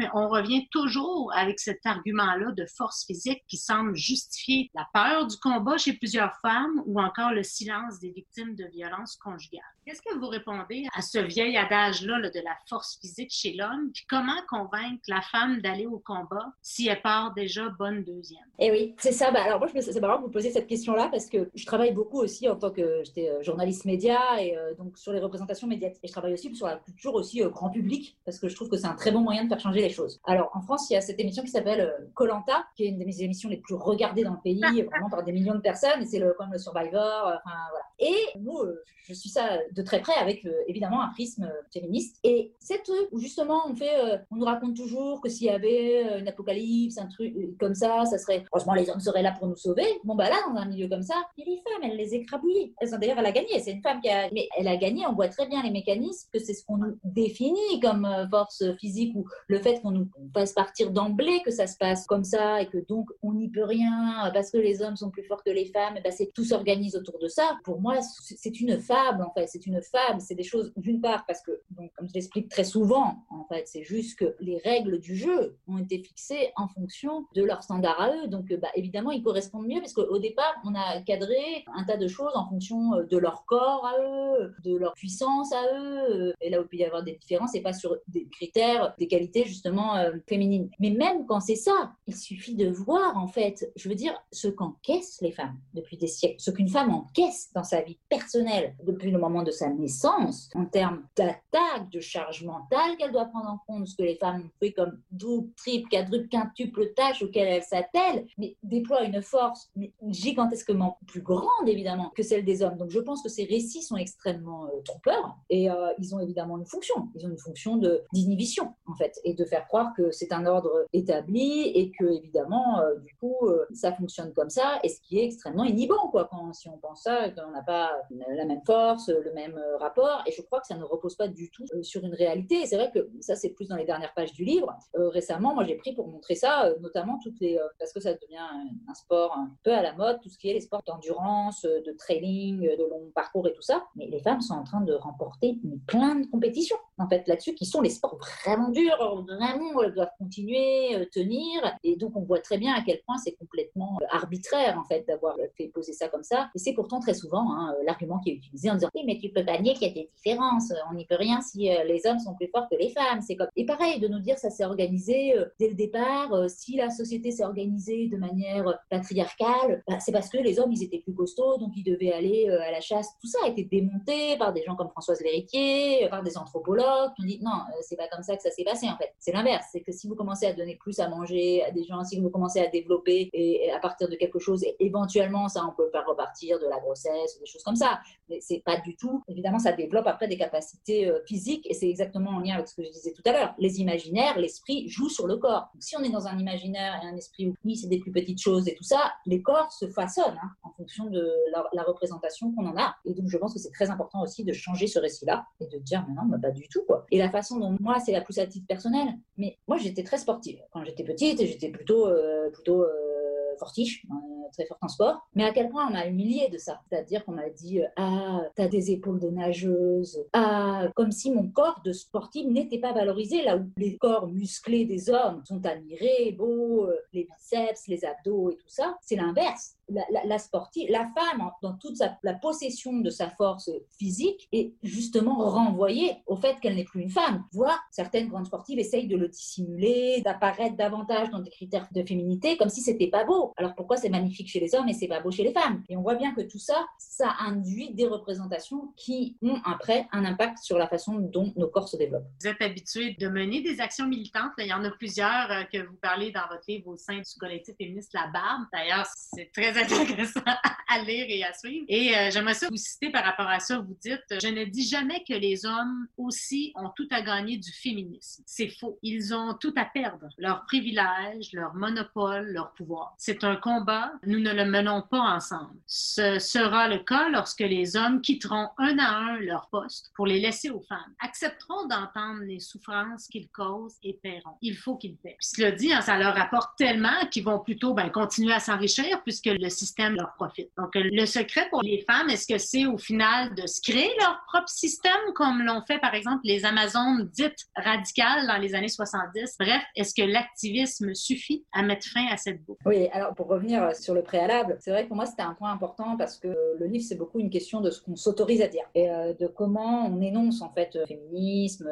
revient toujours avec cet argument-là de force physique qui semble justifier la peur du combat chez plusieurs femmes ou encore le silence des victimes de violences conjugales. Qu'est-ce que vous répondez à ce vieil adage-là là, de la force physique chez l'homme? Puis comment convaincre la femme d'aller au combat si elle part déjà bonne deuxième? Eh oui, c'est ça. Bah, alors moi, je me, c'est marrant que vous posiez cette question-là parce que je travaille beaucoup aussi en tant que j'étais euh, journaliste média et euh, donc sur les représentations médiatiques. Et je travaille aussi sur la culture aussi euh, grand public parce que je trouve que c'est un très bon moyen de faire changer les choses. Alors en France, il y a cette émission qui s'appelle Koh Lanta, qui est une des émissions les plus regardées dans le pays, vraiment par des millions de personnes. Et c'est le, comme le Survivor. Euh, enfin, voilà. Et nous, euh, je suis ça de très près avec euh, évidemment un prisme euh, féministe. Et c'est truc où justement on fait, euh, on nous raconte toujours que s'il y avait euh, une apocalypse, un truc euh, comme ça, ça serait, franchement, les hommes seraient là pour nous sauver. Bon bah là, dans un milieu comme ça, et les femmes, elles les écrabouillent. Elles ont d'ailleurs, elle a gagné. C'est une femme qui a, mais elle a gagné. On voit très bien les mécanismes que c'est ce qu'on nous définit comme euh, force physique ou le fait qu'on nous fasse partir d'emblée que ça se passe comme ça et que donc on n'y peut rien parce que les hommes sont plus forts que les femmes. Et ben c'est tout s'organise autour de ça. Pour moi, c'est une fable en fait. C'est une fable. C'est des choses d'une part parce que donc comme je l'explique très souvent en fait, c'est juste que les règles du jeu ont été fixées en fonction de leurs standards à eux. Donc bah, évidemment, ils correspondent mieux parce qu'au départ, on a cadré un tas de choses en fonction de leur corps à eux, de leur puissance à eux. Et là où il peut y avoir des différences, c'est pas sur des critères, des qualités justement euh, féminines. Mais même quand c'est ça, il suffit de voir en fait, je veux dire, ce qu'encaissent les femmes depuis des siècles, ce qu'une femme encaisse dans sa vie personnelle depuis le moment de sa naissance, en termes d'attaque, de charge mentale qu'elle doit prendre en compte, ce que les femmes ont fait comme double, triple, quadruple, quintuple tâches auxquelles elles s'attellent, mais déploient une force mais gigantesquement plus grande évidemment que celle des hommes. Donc je pense que ces récits sont extrêmement euh, trompeurs et euh, ils ont évidemment une fonction. Ils ont une fonction de, d'inhibition en fait et de faire croire que c'est un ordre établi et que évidemment euh, du coup euh, ça fonctionne comme ça et ce qui est extrêmement inhibant quoi quand si on pense ça et qu'on n'a pas la même force, le même euh, rapport et je crois que ça ne repose pas du tout euh, sur une réalité. Et c'est vrai que ça c'est plus dans les dernières pages du livre. Euh, récemment moi j'ai pris pour montrer ça euh, notamment toutes les euh, parce que ça devient un, un sport un peu à la mode, tout ce qui est les sports d'endurance, euh, de trailing, euh, de long parcours et tout ça. Mais les femmes sont en train de remporter une, plein de compétitions en fait là-dessus qui sont les sports vraiment durs, vraiment elles doivent continuer, euh, tenir et donc on voit très bien à quel point c'est complètement euh, arbitraire en fait d'avoir fait poser ça comme ça et c'est pourtant très souvent hein, l'argument qui est utilisé en disant oui mais tu peux pas nier qu'il y a des différences, on n'y peut rien si euh, les hommes sont plus forts que les femmes, c'est comme et pareil de nous dire ça s'est organisé euh, dès le départ, euh, si la société s'est organisée de manière euh, patriarcale, bah, c'est parce que les hommes ils étaient plus costauds donc ils devaient aller euh, à la chasse, tout ça a été démonté par des gens comme Françoise Lhéritier, par des anthropologues qui ont dit non euh, c'est pas comme ça que ça s'est passé en fait, c'est l'inverse, c'est que si vous commencez à donner plus à manger à des gens, si vous commencez à développer et, et à partir de quelque chose et éventuellement ça on peut faire repartir de la grossesse ou des choses comme ça, mais c'est pas du tout, évidemment ça développe après des capacités euh, physiques et c'est exactement en lien avec ce que je disais tout à l'heure, les imaginaires, l'esprit joue sur le corps, donc, si on est dans un imaginaire et un esprit où oui c'est des plus petites choses et tout ça, les corps se façonnent hein, en fonction de la, la représentation qu'on en a et donc je pense que c'est très important aussi de changer ce récit-là et de dire mais non mais pas du tout quoi. Et la façon dont moi c'est la plus à titre personnel, mais moi j'étais très sportive quand j'étais petite et j'étais plutôt euh, plutôt euh, fortiche, euh, très forte en sport, mais à quel point on m'a humiliée de ça, c'est-à-dire qu'on m'a dit euh, ah t'as des épaules de nageuse, ah comme si mon corps de sportive n'était pas valorisé là où les corps musclés des hommes sont admirés, beaux, euh, les biceps, les abdos et tout ça, c'est l'inverse. La, la, la sportive, la femme dans toute sa, la possession de sa force physique est justement renvoyée au fait qu'elle n'est plus une femme, voire certaines grandes sportives essayent de le dissimuler, d'apparaître davantage dans des critères de féminité comme si c'était pas beau. Alors pourquoi c'est magnifique chez les hommes et c'est pas beau chez les femmes? Et on voit bien que tout ça, ça induit des représentations qui ont après un impact sur la façon dont nos corps se développent. Vous êtes habitué de mener des actions militantes. Il y en a plusieurs euh, que vous parlez dans votre livre au sein du collectif féministe La Barbe. D'ailleurs, c'est très intéressant à lire et à suivre. Et euh, j'aimerais ça vous citer par rapport à ça. Vous dites « Je ne dis jamais que les hommes aussi ont tout à gagner du féminisme. C'est faux. Ils ont tout à perdre. Leurs privilèges, leur monopole, leur pouvoir. C'est un combat. Nous ne le menons pas ensemble. Ce sera le cas lorsque les hommes quitteront un à un leur poste pour les laisser aux femmes. Accepteront d'entendre les souffrances qu'ils causent et paieront. Il faut qu'ils paient. » Puis cela dit, hein, ça leur apporte tellement qu'ils vont plutôt ben, continuer à s'enrichir puisque le système leur profite. Donc, le secret pour les femmes, est-ce que c'est au final de se créer leur propre système, comme l'ont fait, par exemple, les Amazones dites radicales dans les années soixante-dix? Bref, est-ce que l'activisme suffit à mettre fin à cette boucle? Oui, alors pour revenir sur le préalable, c'est vrai que pour moi, c'était un point important parce que le livre, c'est beaucoup une question de ce qu'on s'autorise à dire et euh, de comment on énonce, en fait, le féminisme.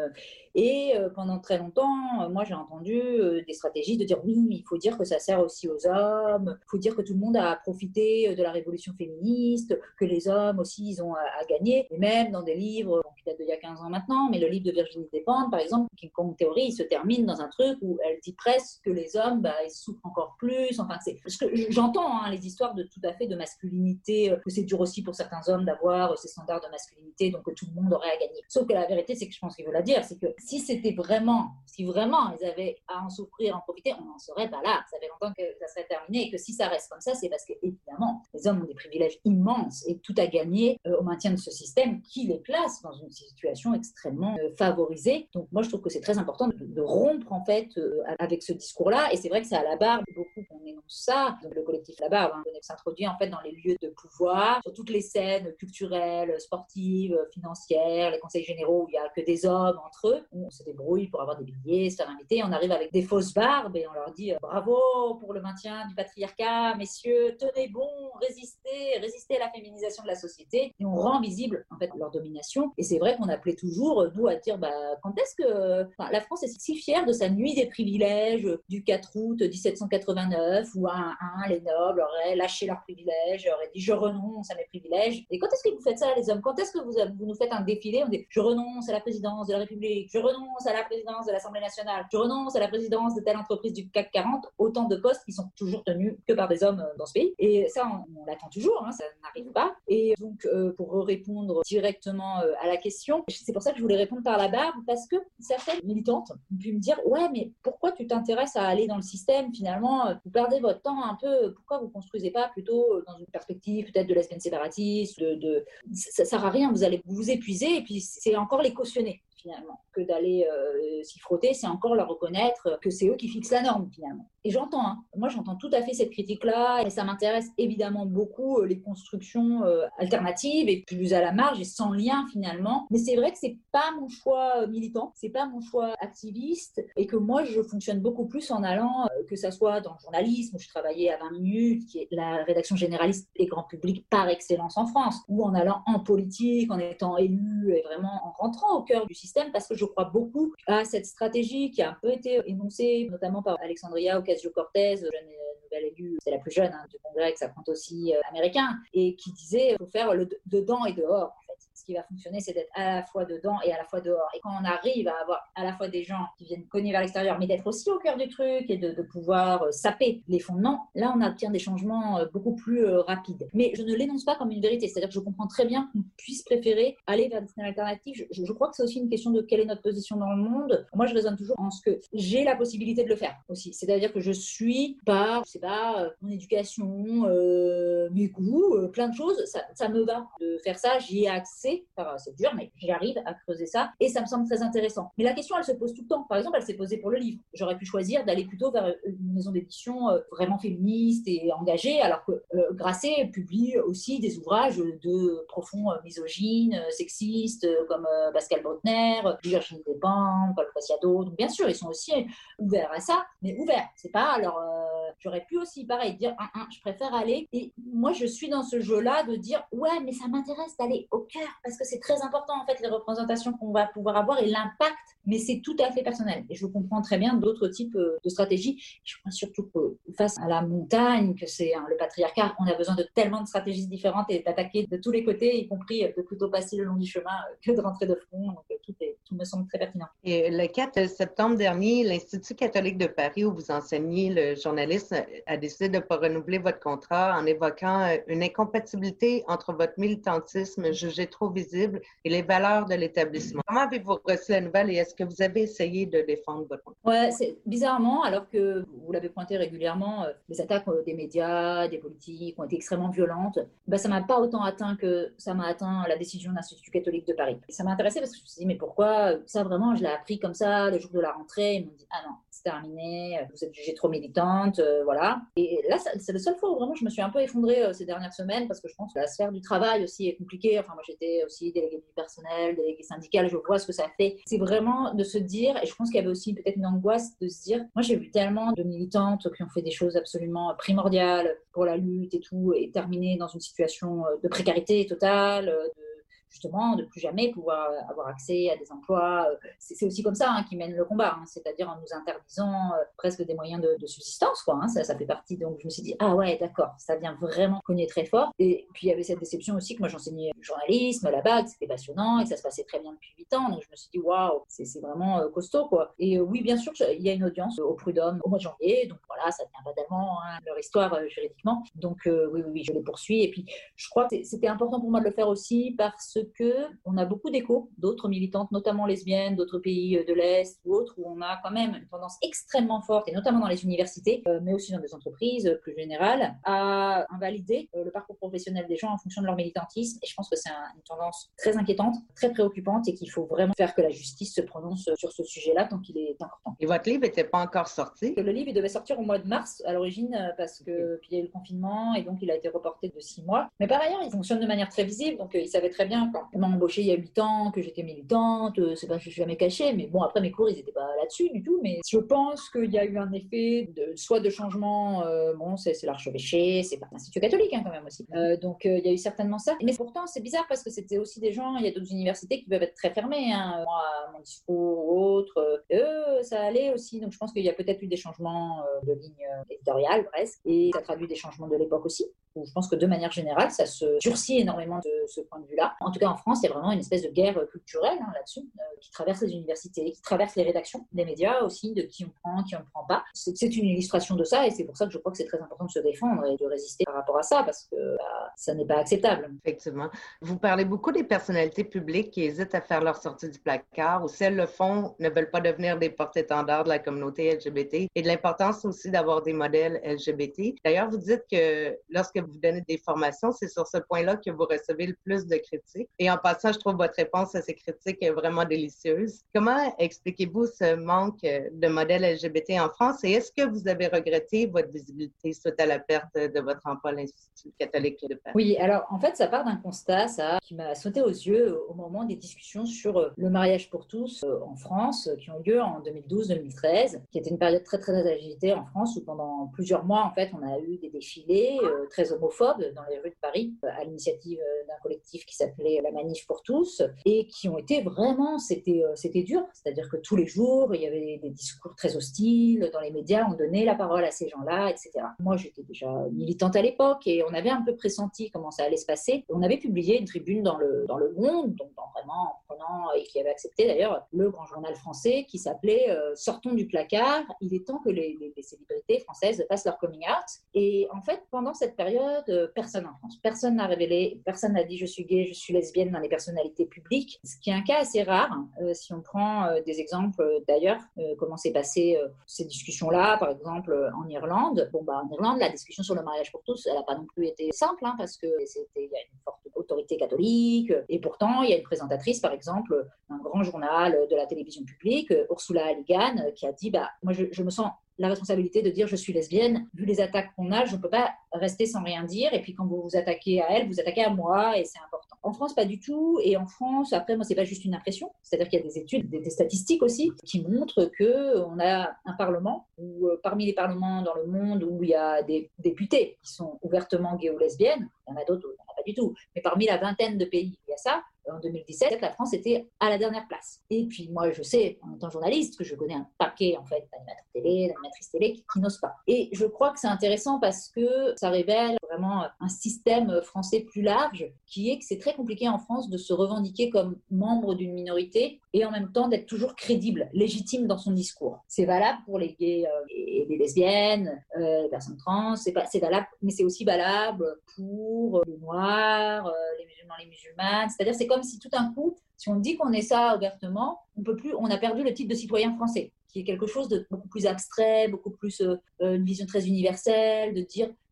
Et euh, pendant très longtemps, euh, moi, j'ai entendu euh, des stratégies de dire oui, mais il faut dire que ça sert aussi aux hommes, il faut dire que tout le monde a profité de la révolution féministe, que les hommes aussi, ils ont à, à gagner. Et même dans des livres bon, qui datent d'il y a quinze ans maintenant, mais le livre de Virginie Despentes, par exemple, King Kong Theory, il se termine dans un truc où elle dit presque que les hommes, bah, ils souffrent encore plus. Enfin, c'est... Parce que j'entends hein, les histoires de tout à fait de masculinité, que c'est dur aussi pour certains hommes d'avoir ces standards de masculinité, donc que tout le monde aurait à gagner. Sauf que la vérité, c'est que je pense qu'il veut la dire, c'est que si c'était vraiment, si vraiment ils avaient à en souffrir, à en profiter, on n'en serait pas là. Ça fait longtemps que ça serait terminé et que si ça reste comme ça, c'est parce que, évidemment, les hommes ont des privilèges immenses et tout à gagner euh, au maintien de ce système qui les place dans une situation extrêmement euh, favorisée. Donc, moi, je trouve que c'est très important de, de rompre, en fait, euh, avec ce discours-là. Et c'est vrai que c'est à la barbe beaucoup qu'on énonce ça. Donc, le collectif La Barbe hein, s'introduit, en fait, dans les lieux de pouvoir, sur toutes les scènes culturelles, sportives, financières, les conseils généraux où il n'y a que des hommes entre eux. On se débrouille pour avoir des billets, se faire inviter. On arrive avec des fausses barbes et on leur dit euh, bravo pour le maintien du patriarcat, messieurs, tenez bon, résistez, résistez à la féminisation de la société. Et on rend visible en fait leur domination. Et c'est vrai qu'on appelait toujours nous à dire bah, quand est-ce que enfin, la France est si fière de sa nuit des privilèges du quatre août dix-sept cent quatre-vingt-neuf où un, un les nobles auraient lâché leurs privilèges, auraient dit je renonce à mes privilèges. Et quand est-ce que vous faites ça les hommes? Quand est-ce que vous, vous nous faites un défilé? On dit je renonce à la présidence de la République, je renonce à la présidence de l'Assemblée nationale, je renonce à la présidence de telle entreprise du C A C quarante, autant de postes qui sont toujours tenus que par des hommes dans ce pays. Et ça, on, on l'attend toujours, hein, ça n'arrive pas. Et donc, euh, pour répondre directement euh, à la question, c'est pour ça que je voulais répondre par la barbe, parce que certaines militantes ont pu me dire « Ouais, mais pourquoi tu t'intéresses à aller dans le système finalement? Vous perdez votre temps un peu, pourquoi vous ne construisez pas plutôt dans une perspective peut-être de lesbienne séparatiste de, de... Ça ne sert à rien, vous allez vous épuiser et puis c'est encore les cautionner. Finalement, que d'aller euh, s'y frotter, c'est encore leur reconnaître que c'est eux qui fixent la norme, finalement. Et j'entends, hein, moi j'entends tout à fait cette critique-là, et ça m'intéresse évidemment beaucoup, euh, les constructions euh, alternatives, et plus à la marge, et sans lien finalement. Mais c'est vrai que c'est pas mon choix militant, c'est pas mon choix activiste, et que moi je fonctionne beaucoup plus en allant, euh, que ça soit dans le journalisme, où je travaillais à vingt minutes, qui est la rédaction généraliste et grand public par excellence en France, ou en allant en politique, en étant élu, et vraiment en rentrant au cœur du système, parce que je crois beaucoup à cette stratégie qui a un peu été énoncée, notamment par Alexandria Ocasio-Cortez, jeune nouvelle élue, c'est la plus jeune hein, du Congrès, que ça compte aussi euh, américain, et qui disait qu'il faut faire le dedans et dehors, en fait. Ce qui va fonctionner, c'est d'être à la fois dedans et à la fois dehors. Et quand on arrive à avoir à la fois des gens qui viennent cogner vers l'extérieur, mais d'être aussi au cœur du truc et de, de pouvoir euh, saper les fondements, là, on obtient des changements euh, beaucoup plus euh, rapides. Mais je ne l'énonce pas comme une vérité. C'est-à-dire que je comprends très bien qu'on puisse préférer aller vers des systèmes alternatifs. Je, je crois que c'est aussi une question de quelle est notre position dans le monde. Moi, je raisonne toujours en ce que j'ai la possibilité de le faire aussi. C'est-à-dire que je suis par, je sais pas, euh, mon éducation, euh, mes goûts, euh, plein de choses. Ça, ça me va de faire ça. J'y ai accès. Enfin, c'est dur, mais j'arrive à creuser ça et ça me semble très intéressant. Mais la question, elle se pose tout le temps. Par exemple, elle s'est posée pour le livre. J'aurais pu choisir d'aller plutôt vers une maison d'édition euh, vraiment féministe et engagée, alors que euh, Grasset publie aussi des ouvrages de profonds euh, misogynes, euh, sexistes, euh, comme euh, Pascal Bruckner, Virginie Despentes, Paul Preciado. Donc, bien sûr, ils sont aussi ouverts à ça, mais ouverts. C'est pas alors. Euh, j'aurais pu aussi, pareil, dire ah, ah, je préfère aller. Et moi, je suis dans ce jeu-là de dire ouais, mais ça m'intéresse d'aller au cœur parce que c'est très important en fait les représentations qu'on va pouvoir avoir et l'impact, mais c'est tout à fait personnel. Et je comprends très bien d'autres types de stratégies. Je crois surtout que face à la montagne, que c'est hein, le patriarcat, on a besoin de tellement de stratégies différentes et d'attaquer de tous les côtés, y compris de plutôt passer le long du chemin que de rentrer de front. Donc tout, est, tout me semble très pertinent. Et le quatre septembre dernier, l'Institut catholique de Paris, où vous enseignez le journalisme, a décidé de ne pas renouveler votre contrat en évoquant une incompatibilité entre votre militantisme jugé trop visible et les valeurs de l'établissement. Comment avez-vous reçu la nouvelle et est-ce que vous avez essayé de défendre votre contrat? Ouais, c'est bizarrement, alors que vous l'avez pointé régulièrement, euh, les attaques euh, des médias, des politiques ont été extrêmement violentes. Ben, ça m'a pas autant atteint que ça m'a atteint la décision de l'Institut catholique de Paris. Et ça m'a intéressé parce que je me suis dit, mais pourquoi ça, ça vraiment, je l'ai appris comme ça, le jour de la rentrée. Ils m'ont dit, ah non, c'est terminé, vous êtes jugée trop militante, euh, voilà. Et là, ça, c'est la seule fois où vraiment je me suis un peu effondrée euh, ces dernières semaines parce que je pense que la sphère du travail aussi est compliquée. Enfin, moi, j'étais aussi déléguée du personnel, déléguée syndicale, je vois ce que ça fait. C'est vraiment de se dire, et je pense qu'il y avait aussi peut-être une angoisse de se dire, moi, j'ai vu tellement de militantes qui ont fait des choses absolument primordiales pour la lutte et tout, et terminé dans une situation de précarité totale, de justement, de plus jamais pouvoir avoir accès à des emplois. C'est, c'est aussi comme ça hein, qu'ils mènent le combat, hein, c'est-à-dire en nous interdisant euh, presque des moyens de, de subsistance, quoi. Hein, ça, ça fait partie. Donc, je me suis dit, ah ouais, d'accord, ça vient vraiment cogner très fort. Et puis, il y avait cette déception aussi que moi, j'enseignais du journalisme là-bas, que c'était passionnant et que ça se passait très bien depuis huit ans. Donc, je me suis dit, waouh, c'est, c'est vraiment euh, costaud, quoi. Et euh, oui, bien sûr, il y a une audience au Prud'homme au mois de janvier. Donc, voilà, ça tient pas tellement hein, leur histoire euh, juridiquement. Donc, euh, oui, oui, oui, je les poursuis. Et puis, je crois que c'était important pour moi de le faire aussi parce que on a beaucoup d'échos d'autres militantes, notamment lesbiennes, d'autres pays de l'Est ou autres, où on a quand même une tendance extrêmement forte, et notamment dans les universités, euh, mais aussi dans des entreprises euh, plus générales, à invalider euh, le parcours professionnel des gens en fonction de leur militantisme. Et je pense que c'est un, une tendance très inquiétante, très préoccupante, et qu'il faut vraiment faire que la justice se prononce sur ce sujet-là tant qu'il est important. Et votre livre n'était pas encore sorti? Le livre, il devait sortir au mois de mars à l'origine, parce que puis il y a eu le confinement, et donc il a été reporté de six mois. Mais par ailleurs, il fonctionne de manière très visible, donc euh, il savait très bien quand on m'a embauché il y a huit ans, que j'étais militante, euh, c'est pas que je suis jamais cachée, mais bon, après mes cours, ils n'étaient pas là-dessus du tout, mais je pense qu'il y a eu un effet de, soit de changement, euh, bon, c'est, c'est l'archevêché, c'est pas l'Institut catholique hein, quand même aussi, euh, donc euh, il y a eu certainement ça, mais pourtant c'est bizarre parce que c'était aussi des gens, il y a d'autres universités qui peuvent être très fermées, hein. Moi, mon discours ou autre, euh, ça allait aussi, donc je pense qu'il y a peut-être eu des changements euh, de ligne éditoriale presque, et ça traduit des changements de l'époque aussi, où je pense que de manière générale, ça se durcit énormément de ce point de vue-là. En tout cas, en France, il y a vraiment une espèce de guerre culturelle hein, là-dessus, euh, qui traverse les universités, qui traverse les rédactions, les médias aussi, de qui on prend, qui on ne prend pas. C'est, c'est une illustration de ça, et c'est pour ça que je crois que c'est très important de se défendre et de résister par rapport à ça, parce que bah, ça n'est pas acceptable. Effectivement. Vous parlez beaucoup des personnalités publiques qui hésitent à faire leur sortie du placard, ou si elles le font, ne veulent pas devenir des porte-étendards de la communauté L G B T, et de l'importance aussi d'avoir des modèles L G B T. D'ailleurs, vous dites que lorsque vous donnez des formations, c'est sur ce point-là que vous recevez le plus de critiques. Et en passant, je trouve votre réponse à ces critiques est vraiment délicieuse. Comment expliquez-vous ce manque de modèles L G B T en France, et est-ce que vous avez regretté votre visibilité suite à la perte de votre emploi à l'Institut catholique de Paris? Oui, alors en fait, ça part d'un constat, ça, qui m'a sauté aux yeux au moment des discussions sur le mariage pour tous en France, qui ont lieu en deux mille douze deux mille treize, qui était une période très très agitée en France, où pendant plusieurs mois, en fait, on a eu des défilés euh, très homophobes dans les rues de Paris, euh, à l'initiative d'un collectif qui s'appelait La Manif pour tous, et qui ont été vraiment, c'était, euh, c'était dur, c'est-à-dire que tous les jours, il y avait des discours très hostiles, dans les médias, on donnait la parole à ces gens-là, et cetera. Moi, j'étais déjà militante à l'époque, et on avait un peu pressenti comment ça allait se passer. On avait publié une tribune dans le, dans le Monde, donc dans vraiment en prenant, et qui avait accepté d'ailleurs, le grand journal français, qui s'appelait euh, « Sortons du placard, il est temps que les, les, les célébrités françaises fassent leur coming out ». Et en fait, pendant cette période, euh, personne en France, personne n'a révélé, personne n'a dit « je suis gay, je suis lesbienne » dans les personnalités publiques, ce qui est un cas assez rare, euh, si on prend euh, des exemples euh, d'ailleurs, euh, comment s'est passé euh, ces discussions-là, par exemple euh, en Irlande. Bon, bah, en Irlande, la discussion sur le mariage pour tous, elle n'a pas non plus été simple, hein, parce qu'il y a une forte autorité catholique, et pourtant, il y a une présentatrice, par exemple, d'un grand journal de la télévision publique, Ursula Halligan, qui a dit bah, « moi, je, je me sens la responsabilité de dire je suis lesbienne, vu les attaques qu'on a, je ne peux pas rester sans rien dire, et puis quand vous vous attaquez à elle, vous attaquez à moi, et c'est important. » En France, pas du tout, et en France, après, moi, c'est pas juste une impression, c'est-à-dire qu'il y a des études, des, des statistiques aussi, qui montrent qu'on a un parlement, où euh, parmi les parlements dans le monde où il y a des députés qui sont ouvertement gays ou lesbiennes, il y en a d'autres, il n'y en a pas du tout, mais parmi la vingtaine de pays où il y a ça, en deux mille dix-sept, la France était à la dernière place. Et puis moi, je sais, en tant que journaliste, que je connais un paquet en fait d'animateurs télé, d'animatrices télé qui, qui n'osent pas. Et je crois que c'est intéressant parce que ça révèle vraiment un système français plus large, qui est que c'est très compliqué en France de se revendiquer comme membre d'une minorité et en même temps d'être toujours crédible, légitime dans son discours. C'est valable pour les gays euh, et les lesbiennes, euh, les personnes trans, c'est, pas, c'est valable, mais c'est aussi valable pour euh, les noirs, euh, les musulmans, les musulmanes. C'est-à-dire, c'est comme si tout d'un coup, si on dit qu'on est ça ouvertement, on peut plus, on a perdu le titre de citoyen français, qui est quelque chose de beaucoup plus abstrait, beaucoup plus euh, une vision très universelle, de dire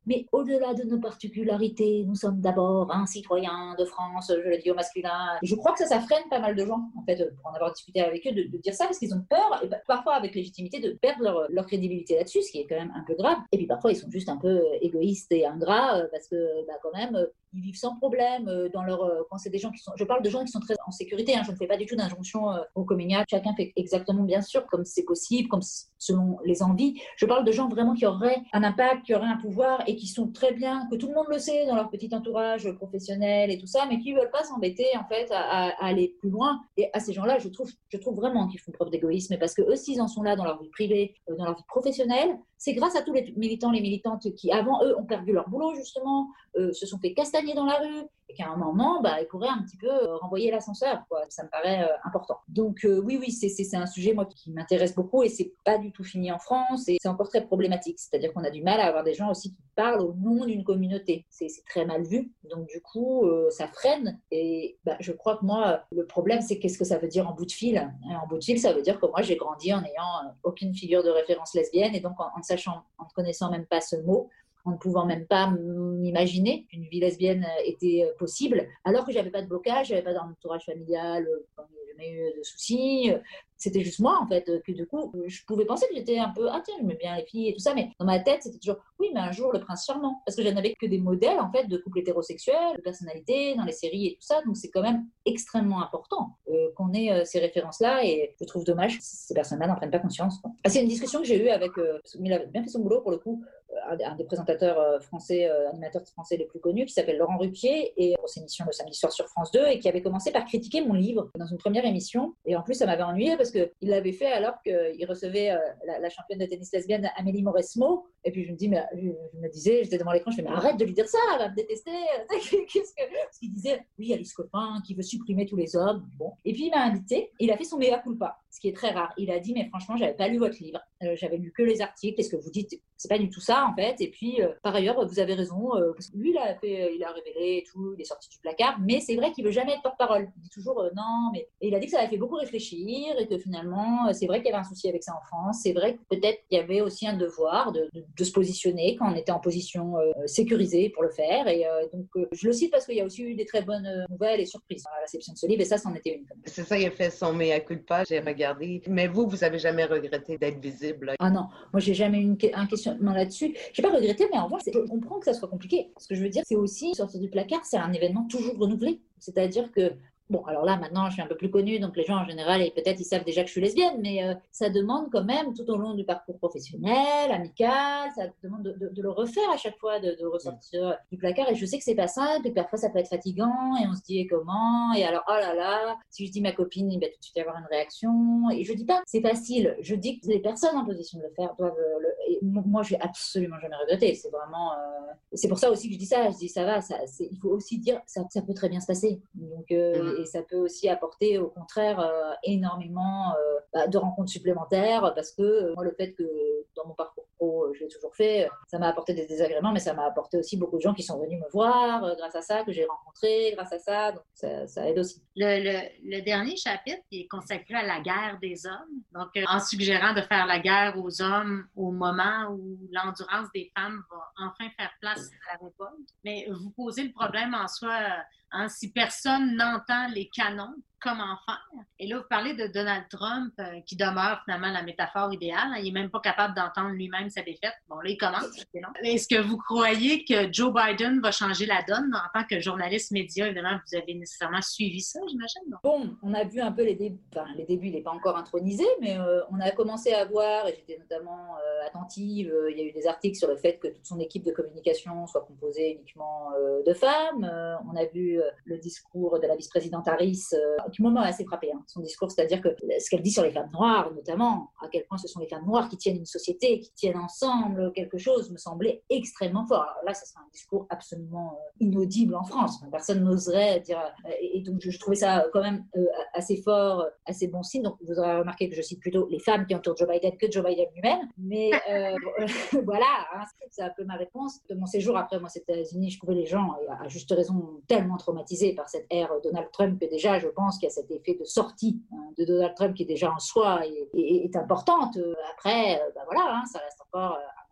mais au-delà de nos particularités, nous sommes d'abord un citoyen de France, je le dis au masculin. Et je crois que ça, ça freine pas mal de gens, en fait, pour en avoir discuté avec eux, de, de dire ça, parce qu'ils ont peur, et bah, parfois avec légitimité, de perdre leur, leur crédibilité là-dessus, ce qui est quand même un peu grave. Et puis parfois, ils sont juste un peu égoïstes et ingrats, parce que bah, quand même, ils vivent sans problème dans leur... Quand c'est des gens qui sont... Je parle de gens qui sont très en sécurité, hein, je ne fais pas du tout d'injonction euh, au communal. Chacun fait exactement, bien sûr, comme c'est possible, comme selon les envies. Je parle de gens vraiment qui auraient un impact, qui auraient un pouvoir et qui sont très bien, que tout le monde le sait dans leur petit entourage professionnel et tout ça, mais qui ne veulent pas s'embêter en fait à, à, à aller plus loin. Et à ces gens-là, je trouve, je trouve vraiment qu'ils font preuve d'égoïsme, parce que eux, s'ils en sont là dans leur vie privée, euh, dans leur vie professionnelle, c'est grâce à tous les militants, les militantes qui, avant eux, ont perdu leur boulot, justement, euh, se sont fait castagner dans la rue, et qu'à un moment, bah, ils pourraient un petit peu euh, renvoyer l'ascenseur, quoi. Ça me paraît euh, important. Donc euh, oui, oui, c'est, c'est, c'est un sujet, moi, qui m'intéresse beaucoup, et c'est pas du tout fini en France, et c'est encore très problématique. C'est-à-dire qu'on a du mal à avoir des gens aussi qui parlent au nom d'une communauté. C'est, c'est très mal vu, donc du coup, euh, ça freine, et bah, je crois que moi, le problème, c'est qu'est-ce que ça veut dire en bout de fil. Et en bout de fil, ça veut dire que moi, j'ai grandi en n'ayant euh, aucune figure de référence lesbienne, et donc en, en sachant, en ne connaissant même pas ce mot, en ne pouvant même pas m'imaginer qu'une vie lesbienne était possible, alors que j'avais pas de blocage, j'avais pas d'entourage familial, j'ai jamais eu de soucis. C'était juste moi, en fait, que du coup, je pouvais penser que j'étais un peu, ah tiens, j'aimais bien les filles et tout ça, mais dans ma tête, c'était toujours, oui, mais un jour, le prince charmant. Parce que je n'avais que des modèles, en fait, de couples hétérosexuels, de personnalités, dans les séries et tout ça, donc c'est quand même extrêmement important euh, qu'on ait euh, ces références-là, et je trouve dommage que ces personnes-là n'en prennent pas conscience, quoi. Ah, c'est une discussion que j'ai eue avec, euh, il a bien fait son boulot, pour le coup, euh, un des présentateurs euh, français, euh, animateurs français les plus connus, qui s'appelle Laurent Ruquier, et pour ses émissions le samedi soir sur France deux, et qui avait commencé par critiquer mon livre dans une première émission, et en plus, ça m'avait ennuyé parce qu'il l'avait fait alors qu'il recevait euh, la, la championne de tennis lesbienne Amélie Mauresmo, et puis je me dis, mais je, je me disais, j'étais devant l'écran, je me disais, mais arrête de lui dire ça, elle va me détester. Qu'est-ce que... Parce qu'il disait, oui, Alice Coffin, qui veut supprimer tous les hommes. Bon. Et puis il m'a invité, il a fait son mea culpa, ce qui est très rare. Il a dit, mais franchement, j'avais pas lu votre livre, euh, j'avais lu que les articles, et ce que vous dites, c'est pas du tout ça en fait. Et puis euh, par ailleurs, vous avez raison, euh, parce que lui, il a fait, il a révélé et tout, il est sorti du placard, mais c'est vrai qu'il veut jamais être porte-parole. Il dit toujours euh, non, mais et il a dit que ça avait fait beaucoup réfléchir, et que finalement, c'est vrai qu'il y avait un souci avec ça en France. C'est vrai que peut-être qu'il y avait aussi un devoir de, de, de se positionner quand on était en position euh, sécurisée pour le faire. Et euh, donc, euh, je le cite parce qu'il y a aussi eu des très bonnes nouvelles et surprises à la réception de ce livre, et ça, c'en était une. C'est ça, il a fait son mea culpa, j'ai regardé. Mais vous, vous avez jamais regretté d'être visible? Ah non, moi, j'ai jamais eu une, un questionnement là-dessus. J'ai pas regretté, mais en revanche, je comprends que ça soit compliqué. Ce que je veux dire, c'est aussi, sortir du placard, c'est un événement toujours renouvelé. C'est-à-dire que bon, alors là, maintenant, je suis un peu plus connue, donc les gens, en général, et peut-être, ils savent déjà que je suis lesbienne, mais euh, ça demande quand même, tout au long du parcours professionnel, amical, ça demande de, de, de le refaire à chaque fois, de, de ressortir mmh. du placard. Et je sais que c'est pas simple, et parfois, ça peut être fatigant, et on se dit, et comment? Et alors, oh là là, si je dis ma copine, il va tout de suite y avoir une réaction. Et je dis pas que c'est facile, je dis que les personnes en position de le faire doivent le... Et moi, je n'ai absolument jamais regretté. C'est vraiment... Euh... C'est pour ça aussi que je dis ça. Je dis, ça va, ça, c'est... il faut aussi dire, ça, ça peut très bien se passer. Donc, euh, mmh. Et ça peut aussi apporter, au contraire, euh, énormément euh, bah, de rencontres supplémentaires, parce que euh, moi, le fait que dans mon parcours pro, euh, je l'ai toujours fait, ça m'a apporté des désagréments, mais ça m'a apporté aussi beaucoup de gens qui sont venus me voir euh, grâce à ça, que j'ai rencontré grâce à ça, donc ça, ça aide aussi. Le, le, le dernier chapitre qui est consacré à la guerre des hommes, donc euh, en suggérant de faire la guerre aux hommes au moment où l'endurance des femmes va enfin faire place à la révolte. Mais vous posez le problème en soi, hein, si personne n'entend les canons, comment faire? Et là, vous parlez de Donald Trump, euh, qui demeure finalement la métaphore idéale. Hein. Il n'est même pas capable d'entendre lui-même sa défaite. Bon, là, il commence. C'est long. Est-ce que vous croyez que Joe Biden va changer la donne? En tant que journaliste média, évidemment, vous avez nécessairement suivi ça, j'imagine? Non? Bon, on a vu un peu les débuts. Enfin, les débuts, il n'est pas encore intronisé, mais euh, on a commencé à voir, et j'étais notamment euh, attentive, euh, il y a eu des articles sur le fait que toute son équipe de communication soit composée uniquement euh, de femmes. Euh, on a vu euh, le discours de la vice-présidente Harris, euh, qui m'a assez frappé, hein, son discours, c'est-à-dire que ce qu'elle dit sur les femmes noires, notamment, à quel point ce sont les femmes noires qui tiennent une société, qui tiennent ensemble quelque chose, me semblait extrêmement fort. Alors là, ça serait un discours absolument euh, inaudible en France. Personne n'oserait dire... Euh, et, et donc, je, je trouvais ça quand même euh, assez fort, assez bon signe. Donc, vous aurez remarqué que je cite plutôt les femmes qui entourent Joe Biden que Joe Biden lui-même. Mais euh, voilà, hein, c'est un peu ma réponse. De mon séjour après moi, aux États-Unis, je trouvais les gens, à juste raison, tellement traumatisés par cette ère Donald Trump que déjà, je pense qu'il y a cet effet de sortie hein, de Donald Trump qui est déjà en soi et, et, est importante. Après, euh, ben voilà, hein, ça reste encore un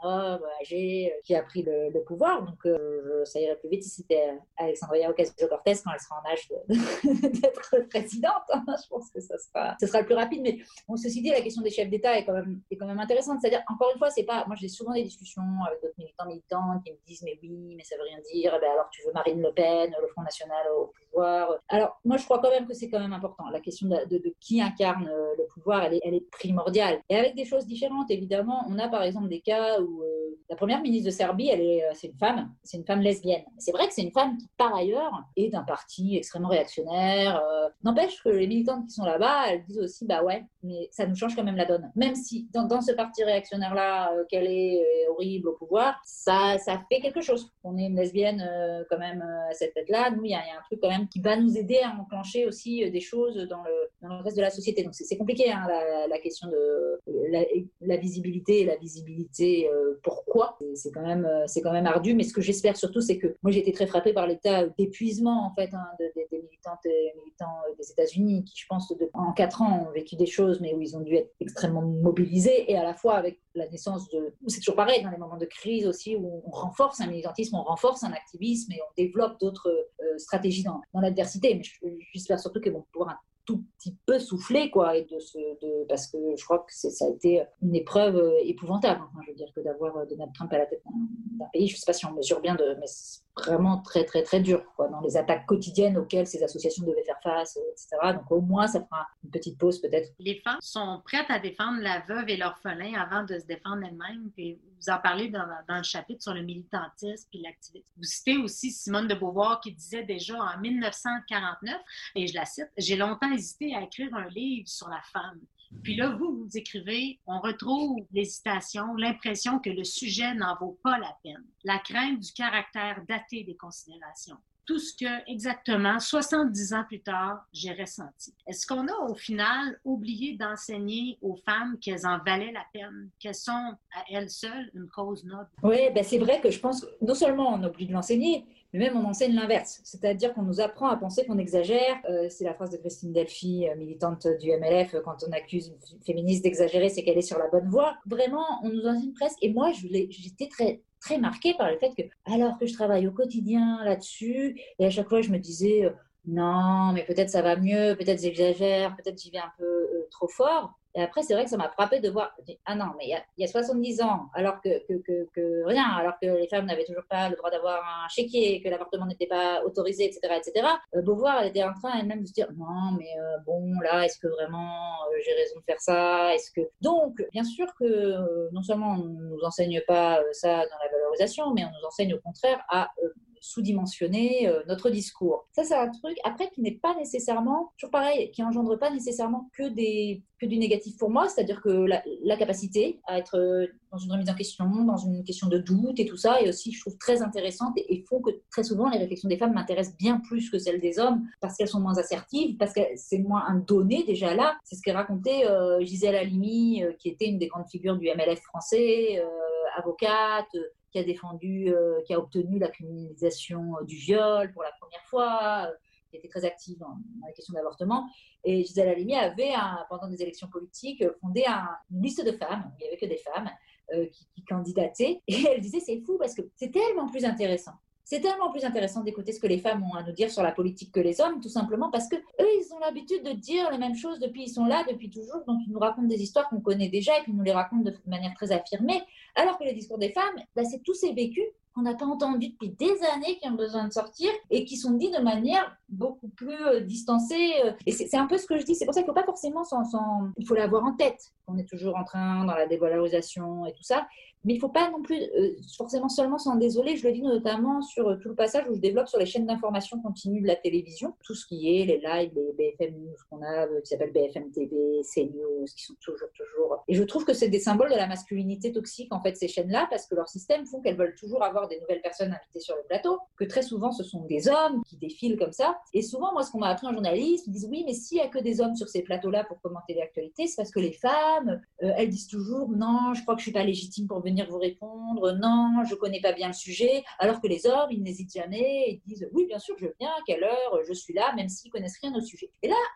homme âgé qui a pris le, le pouvoir. Donc, euh, ça irait plus vite si c'était Alexandria Ocasio-Cortez quand elle sera en âge de, d'être présidente. Je pense que ça sera, ça sera le plus rapide. Mais bon, ceci dit, la question des chefs d'État est quand même, est quand même intéressante. C'est-à-dire, encore une fois, c'est pas. Moi, j'ai souvent des discussions avec d'autres militants, militantes qui me disent mais oui, mais ça veut rien dire. Eh bien, alors, tu veux Marine Le Pen, le Front National au pouvoir. Alors, moi, je crois quand même que c'est quand même important. La question de, de, de qui incarne le pouvoir, elle est, elle est primordiale. Et avec des choses différentes, évidemment, on a par exemple des cas où euh, la première ministre de Serbie, elle est, c'est une femme, c'est une femme lesbienne. C'est vrai que c'est une femme qui, par ailleurs, est d'un parti extrêmement réactionnaire. Euh, n'empêche que les militantes qui sont là-bas, elles disent aussi, bah ouais, mais ça nous change quand même la donne. Même si dans, dans ce parti réactionnaire-là, euh, qu'elle est euh, horrible au pouvoir, ça, ça fait quelque chose. On est une lesbienne euh, quand même euh, à cette tête-là. Nous, il y, y a un truc quand même qui va nous aider à enclencher aussi euh, des choses dans le, dans le reste de la société. Donc c'est, c'est compliqué, hein, la, la question de la, la visibilité et la visibilité euh, pourquoi. C'est, c'est, quand même, c'est quand même ardu, mais ce que j'espère surtout, c'est que moi j'ai été très frappée par l'état d'épuisement en fait, hein, de, de, des militantes et militants des États-Unis qui, je pense, de, en quatre ans ont vécu des choses, mais où ils ont dû être extrêmement mobilisés, et à la fois avec la naissance de... C'est toujours pareil, dans les moments de crise aussi, où on renforce un militantisme, on renforce un activisme et on développe d'autres euh, stratégies dans, dans l'adversité. Mais j'espère surtout qu'elles vont pouvoir un tout petit peu souffler, quoi, et de ce, de, parce que je crois que c'est, ça a été une épreuve épouvantable. Enfin, je veux dire que d'avoir Donald Trump à la tête d'un, d'un pays, je ne sais pas si on mesure bien, de, mais c'est vraiment très, très, très dur, quoi, dans les attaques quotidiennes auxquelles ces associations devaient faire face, et cetera. Donc au moins, ça fera une petite pause peut-être. Les femmes sont prêtes à défendre la veuve et l'orphelin avant de se défendre elles-mêmes. Puis vous en parlez dans, dans le chapitre sur le militantisme et l'activisme. Vous citez aussi Simone de Beauvoir qui disait déjà en dix-neuf cent quarante-neuf, et je la cite, « J'ai longtemps hésité à écrire un livre sur la femme. » Puis là, vous, vous écrivez, on retrouve l'hésitation, l'impression que le sujet n'en vaut pas la peine, la crainte du caractère daté des considérations. Tout ce que, exactement, soixante-dix ans plus tard, j'ai ressenti. Est-ce qu'on a, au final, oublié d'enseigner aux femmes qu'elles en valaient la peine, qu'elles sont, à elles seules, une cause noble? Oui, ben c'est vrai que je pense que non seulement on oublie de l'enseigner, mais même on enseigne l'inverse. C'est-à-dire qu'on nous apprend à penser qu'on exagère. Euh, c'est la phrase de Christine Delphi, militante du M L F, quand on accuse une féministe d'exagérer, c'est qu'elle est sur la bonne voie. Vraiment, on nous enseigne presque. Et moi, je j'étais très... très marquée par le fait que, alors que je travaille au quotidien là-dessus, et à chaque fois je me disais, euh, non, mais peut-être ça va mieux, peut-être j'exagère, peut-être j'y vais un peu euh, trop fort. Et après, c'est vrai que ça m'a frappée de voir, ah non, mais il y a, il y a soixante-dix ans, alors que, que, que, que rien, alors que les femmes n'avaient toujours pas le droit d'avoir un chéquier, que l'avortement n'était pas autorisé, et cetera, et cetera. Euh, Beauvoir, elle était en train elle-même de se dire, non, mais euh, bon, là, est-ce que vraiment euh, j'ai raison de faire ça? Est-ce que... Donc, bien sûr que euh, non seulement on ne nous enseigne pas euh, ça dans la valorisation, mais on nous enseigne au contraire à... Euh, sous-dimensionner euh, notre discours. Ça, c'est un truc, après, qui n'est pas nécessairement, toujours pareil, qui engendre pas nécessairement que, des, que du négatif pour moi, c'est-à-dire que la, la capacité à être euh, dans une remise en question, dans une question de doute et tout ça, est aussi, je trouve, très intéressante et, et font que très souvent, les réflexions des femmes m'intéressent bien plus que celles des hommes, parce qu'elles sont moins assertives, parce que c'est moins un donné déjà là. C'est ce qu'est raconté euh, Gisèle Halimi, euh, qui était une des grandes figures du M L F français, euh, avocate, euh, qui a défendu, euh, qui a obtenu la criminalisation euh, du viol pour la première fois, euh, qui était très active dans, dans la question de l'avortement. Et Gisèle Halimi avait, un, pendant des élections politiques, fondé un, une liste de femmes, il n'y avait que des femmes, euh, qui, qui candidataient. Et elle disait, c'est fou parce que c'est tellement plus intéressant. C'est tellement plus intéressant d'écouter ce que les femmes ont à nous dire sur la politique que les hommes, tout simplement parce que eux, ils ont l'habitude de dire les mêmes choses depuis, ils sont là depuis toujours, donc ils nous racontent des histoires qu'on connaît déjà et puis ils nous les racontent de manière très affirmée, alors que les discours des femmes, bah, c'est tous ces vécus qu'on n'a pas entendus depuis des années, qui ont besoin de sortir et qui sont dits de manière beaucoup plus euh, distancée. Euh, et c'est, c'est un peu ce que je dis, c'est pour ça qu'il ne faut pas forcément s'en, s'en... Il faut l'avoir en tête, on est toujours en train dans la dévalorisation et tout ça, mais il ne faut pas non plus euh, forcément seulement s'en désoler. Je le dis notamment sur euh, tout le passage où je développe sur les chaînes d'information continue de la télévision, tout ce qui est les lives, les B F M News qu'on a, euh, qui s'appellent B F M T V, CNews, qui sont toujours, toujours... Et je trouve que c'est des symboles de la masculinité toxique, en fait, ces chaînes-là, parce que leur système font qu'elles veulent toujours avoir des nouvelles personnes invitées sur le plateau, que très souvent ce sont des hommes qui défilent comme ça. Et souvent, moi, ce qu'on m'a appris en journalisme, ils disent oui, mais s'il n'y a que des hommes sur ces plateaux-là pour commenter l'actualité, c'est parce que les femmes, euh, elles disent toujours non, je crois que je ne suis pas légitime pour venir vous répondre, non, je ne connais pas bien le sujet, alors que les hommes, ils n'hésitent jamais, ils disent oui, bien sûr, je viens, à quelle heure, je suis là, même s'ils ne connaissent rien au sujet. Et là,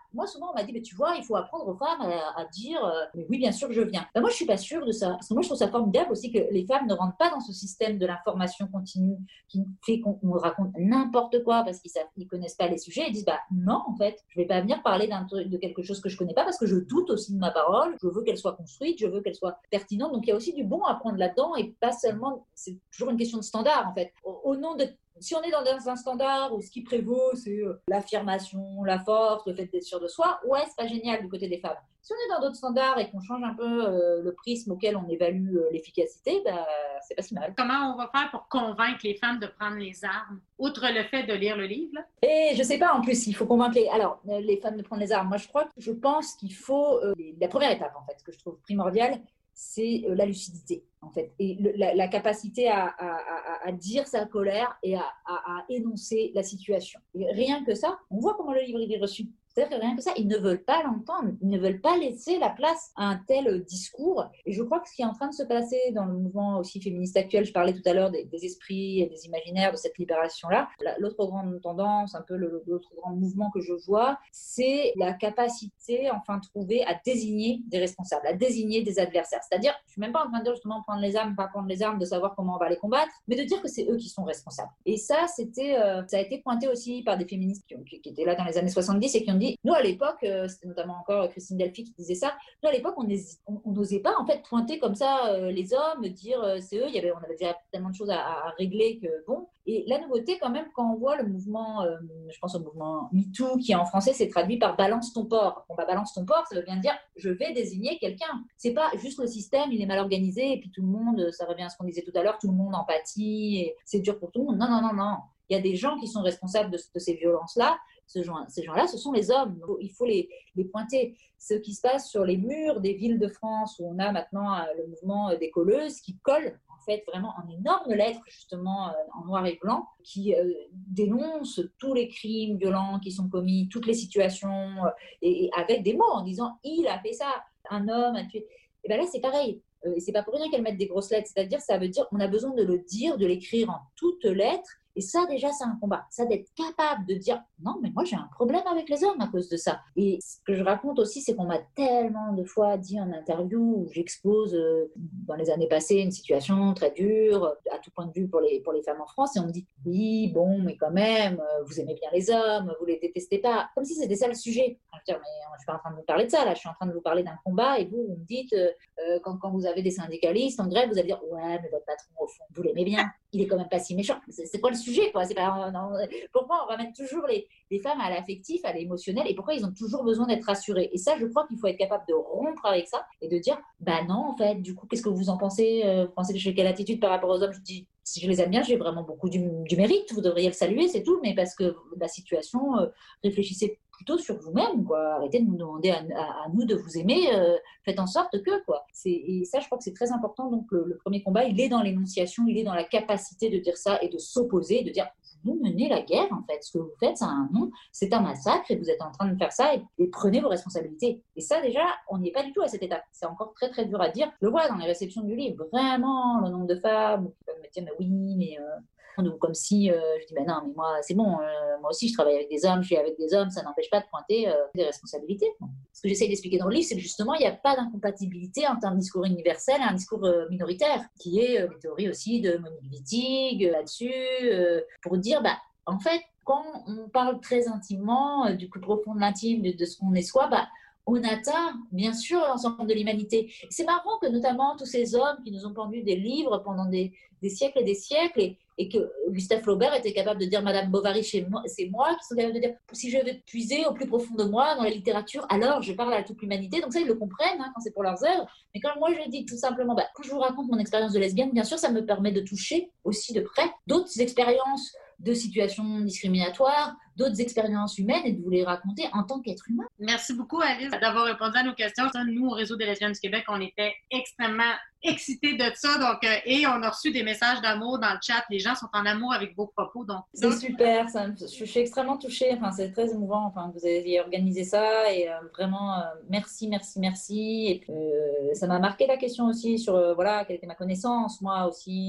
moi souvent on m'a dit, mais tu vois, il faut apprendre aux femmes à, à dire, euh, mais oui, bien sûr que je viens. Ben, moi je suis pas sûre de ça, parce que moi je trouve ça formidable aussi que les femmes ne rentrent pas dans ce système de l'information continue qui fait qu'on on raconte n'importe quoi parce qu'ils ne connaissent pas les sujets. Ils disent, bah non, en fait, je vais pas venir parler d'un truc, de quelque chose que je connais pas parce que je doute aussi de ma parole, je veux qu'elle soit construite, je veux qu'elle soit pertinente. Donc il y a aussi du bon à prendre là-dedans et pas seulement, c'est toujours une question de standard en fait. Au, au nom de Si on est dans un standard où ce qui prévaut, c'est l'affirmation, la force, le fait d'être sûr de soi, ouais, c'est pas génial du côté des femmes. Si on est dans d'autres standards et qu'on change un peu euh, le prisme auquel on évalue euh, l'efficacité, bah, c'est pas si mal. Comment on va faire pour convaincre les femmes de prendre les armes, outre le fait de lire le livre? Là? Et je sais pas, en plus, il faut convaincre les, alors, euh, les femmes de prendre les armes. Moi, je crois que je pense qu'il faut... Euh, la première étape, en fait, ce que je trouve primordial, c'est la lucidité, en fait, et le, la, la capacité à, à, à, à dire sa colère et à, à, à énoncer la situation. Et rien que ça, on voit comment le livre est reçu. C'est-à-dire que rien que ça, ils ne veulent pas l'entendre, ils ne veulent pas laisser la place à un tel discours. Et je crois que ce qui est en train de se passer dans le mouvement aussi féministe actuel, je parlais tout à l'heure des, des esprits et des imaginaires, de cette libération-là, l'autre grande tendance, un peu le, l'autre grand mouvement que je vois, c'est la capacité, enfin, de trouver à désigner des responsables, à désigner des adversaires. C'est-à-dire, je ne suis même pas en train de dire justement prendre les armes, pas prendre les armes, de savoir comment on va les combattre, mais de dire que c'est eux qui sont responsables. Et ça, c'était, euh, ça a été pointé aussi par des féministes qui, ont, qui, qui étaient là dans les années soixante-dix et qui ont dit, nous à l'époque, euh, c'était notamment encore Christine Delphi qui disait ça, nous à l'époque on n'osait pas en fait pointer comme ça euh, les hommes, dire euh, c'est eux, il y avait, on avait déjà tellement de choses à, à régler que bon. Et la nouveauté quand même quand on voit le mouvement, euh, je pense au mouvement MeToo qui en français s'est traduit par balance ton porc. Bon bah balance ton porc, ça veut bien dire je vais désigner quelqu'un. C'est pas juste le système, il est mal organisé et puis tout le monde, ça revient à ce qu'on disait tout à l'heure, tout le monde en pâtit, et c'est dur pour tout le monde. Non non non non, il y a des gens qui sont responsables de, de ces violences-là. Ce genre, ces gens-là, ce sont les hommes. Il faut les, les pointer. Ce qui se passe sur les murs des villes de France, où on a maintenant le mouvement des colleuses qui collent, en fait, vraiment en énormes lettres, justement, en noir et blanc, qui euh, dénoncent tous les crimes violents qui sont commis, toutes les situations, et, et avec des mots, en disant « il a fait ça, un homme a tué ». Et bien là, c'est pareil. Euh, et c'est pas pour rien qu'elles mettent des grosses lettres. C'est-à-dire, ça veut dire qu'on a besoin de le dire, de l'écrire en toutes lettres. Et ça, déjà, c'est un combat. Ça, d'être capable de dire « Non, mais moi, j'ai un problème avec les hommes à cause de ça. » Et ce que je raconte aussi, c'est qu'on m'a tellement de fois dit en interview où j'expose, euh, dans les années passées, une situation très dure, à tout point de vue pour les, pour les femmes en France. Et on me dit « Oui, bon, mais quand même, vous aimez bien les hommes, vous les détestez pas. » Comme si c'était ça le sujet. Je veux dire, mais je suis pas en train de vous parler de ça, là. Je suis en train de vous parler d'un combat. Et vous, vous me dites, euh, quand, quand vous avez des syndicalistes en grève, vous allez dire « Ouais, mais votre patron, au fond, vous l'aimez bien. Il est quand même pas si méchant. » C'est, c'est quoi le sujet, quoi? C'est pas, non, pourquoi on ramène toujours les, les femmes à l'affectif, à l'émotionnel, et pourquoi ils ont toujours besoin d'être rassurés? Et ça, je crois qu'il faut être capable de rompre avec ça et de dire, bah non, en fait, du coup, qu'est-ce que vous en pensez? euh, Vous pensez que j'ai quelle attitude par rapport aux hommes? Je dis, si je les aime bien, j'ai vraiment beaucoup du, du mérite, vous devriez le saluer, c'est tout, mais parce que la situation, euh, réfléchissez plutôt sur vous-même, quoi. Arrêtez de nous demander à, à, à nous de vous aimer, euh, faites en sorte que, quoi. C'est, et ça, je crois que c'est très important. Donc, le, le premier combat, il est dans l'énonciation, il est dans la capacité de dire ça et de s'opposer, de dire, vous menez la guerre, en fait. Ce que vous faites, ça a un nom, c'est un massacre et vous êtes en train de faire ça et, et prenez vos responsabilités. Et ça, déjà, on n'y est pas du tout à cette étape. C'est encore très, très dur à dire. Je le vois dans les réceptions du livre, vraiment, le nombre de femmes qui peuvent me dire, mais oui, mais... Euh, ou comme si euh, je dis ben non mais moi c'est bon, euh, moi aussi je travaille avec des hommes, je suis avec des hommes, ça n'empêche pas de pointer euh, des responsabilités. Ce que j'essaie d'expliquer dans le livre, c'est que justement il n'y a pas d'incompatibilité entre un discours universel et un discours euh, minoritaire, qui est euh, les théories aussi de Monique Wittig euh, là-dessus, euh, pour dire bah en fait quand on parle très intimement euh, du plus profond de l'intime, de, de ce qu'on est soi, bah on atteint, bien sûr, l'ensemble de l'humanité. C'est marrant que, notamment, tous ces hommes qui nous ont pendu des livres pendant des, des siècles et des siècles, et, et que Gustave Flaubert était capable de dire « Madame Bovary, c'est moi, c'est moi », qui sont capables de dire « Si je vais puiser au plus profond de moi, dans la littérature, alors je parle à toute l'humanité ». Donc ça, ils le comprennent hein, quand c'est pour leurs œuvres. Mais quand moi, je dis tout simplement, bah, quand je vous raconte mon expérience de lesbienne, bien sûr, ça me permet de toucher aussi de près d'autres expériences de situations discriminatoires, d'autres expériences humaines et de vous les raconter en tant qu'être humain. Merci beaucoup, Alice, d'avoir répondu à nos questions. Nous, au Réseau des lesbiennes du Québec, on était extrêmement excités de ça. Donc, euh, et on a reçu des messages d'amour dans le chat. Les gens sont en amour avec vos propos. Donc, c'est donc... super. Ça, je, je suis extrêmement touchée. Enfin, c'est très émouvant enfin, que vous ayez organisé ça. Et euh, vraiment, euh, merci, merci, merci. Et puis, euh, ça m'a marqué la question aussi sur euh, voilà, quelle était ma connaissance. Moi aussi, euh,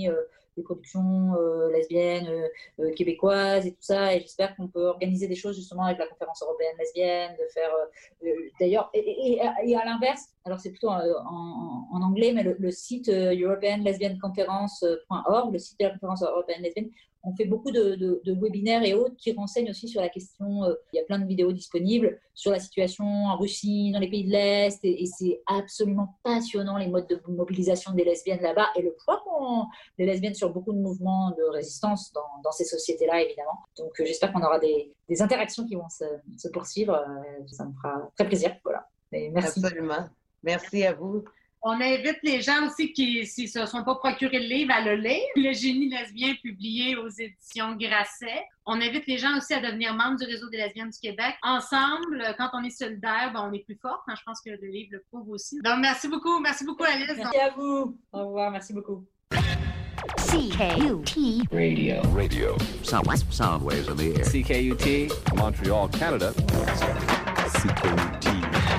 des productions euh, lesbiennes, euh, euh, québécoises et tout ça. Et j'espère qu'on peut organiser des choses justement avec la conférence européenne lesbienne, de faire euh, euh, d'ailleurs, et, et, et, à, et à l'inverse, alors c'est plutôt euh, en, en anglais, mais le, le site euh, european lesbian conference point org, le site de la conférence européenne lesbienne, on fait beaucoup de, de, de webinaires et autres qui renseignent aussi sur la question. Euh, il y a plein de vidéos disponibles sur la situation en Russie, dans les pays de l'Est, et, et c'est absolument passionnant les modes de mobilisation des lesbiennes là-bas et le poids qu'ont les lesbiennes sur beaucoup de mouvements de résistance dans, dans ces sociétés-là, évidemment. Donc euh, j'espère qu'on aura des, des interactions qui vont se, se poursuivre. Euh, ça me fera très plaisir. Voilà. Et merci. Absolument. Merci à vous. On invite les gens aussi qui, s'ils ne se sont pas procuré le livre, à le lire. Le génie lesbien, publié aux éditions Grasset. On invite les gens aussi à devenir membres du Réseau des lesbiennes du Québec. Ensemble, quand on est solidaires, ben, on est plus fort. Je pense que le livre le prouve aussi. Donc, merci beaucoup. Merci beaucoup, Alice. Merci à vous. Au revoir. Merci beaucoup. C K U T Radio. Radio. Sound, sound waves in the air. C K U T, Montreal, Canada. C K U T.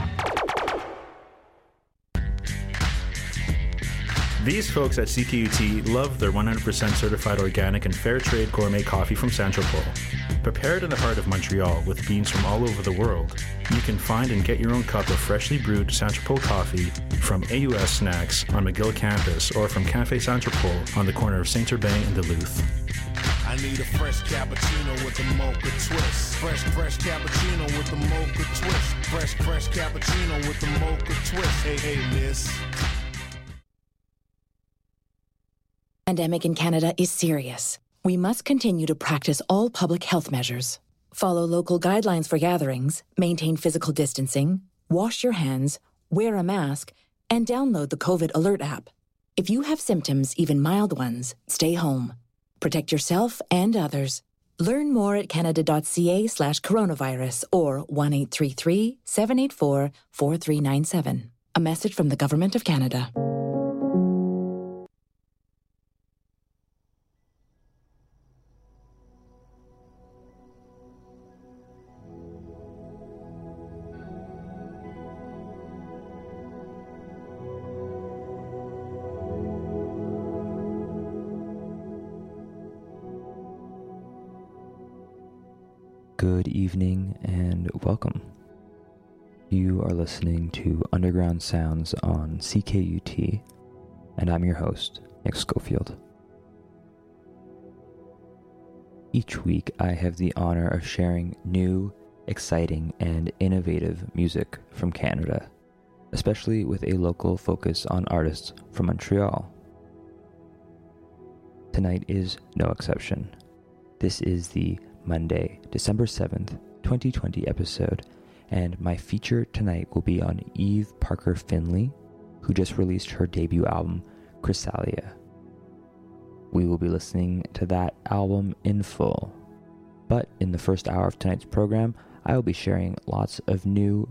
These folks at C K U T love their one hundred percent certified organic and fair trade gourmet coffee from Saint-Tropez. Prepared in the heart of Montreal with beans from all over the world, you can find and get your own cup of freshly brewed Saint-Tropez coffee from A U S Snacks on McGill campus or from Café Saint-Tropez on the corner of Saint-Urbain and Duluth. I need a fresh cappuccino with a mocha twist. Fresh, fresh cappuccino with a mocha twist. Fresh, fresh cappuccino with a mocha twist. Hey, hey, miss. The pandemic in Canada is serious. We must continue to practice all public health measures. Follow local guidelines for gatherings, maintain physical distancing, wash your hands, wear a mask, and download the COVID Alert app. If you have symptoms, even mild ones, stay home. Protect yourself and others. Learn more at canada.ca slash coronavirus or one eight three three, seven eight four, four three nine seven. A message from the Government of Canada. Good evening and welcome. You are listening to Underground Sounds on C K U T, and I'm your host, Nick Schofield. Each week I have the honor of sharing new, exciting, and innovative music from Canada, especially with a local focus on artists from Montreal. Tonight is no exception. This is the Monday, December seventh, twenty twenty episode, and my feature tonight will be on Eve Parker Finley, who just released her debut album, Chrysalia. We will be listening to that album in full. But in the first hour of tonight's program, I will be sharing lots of new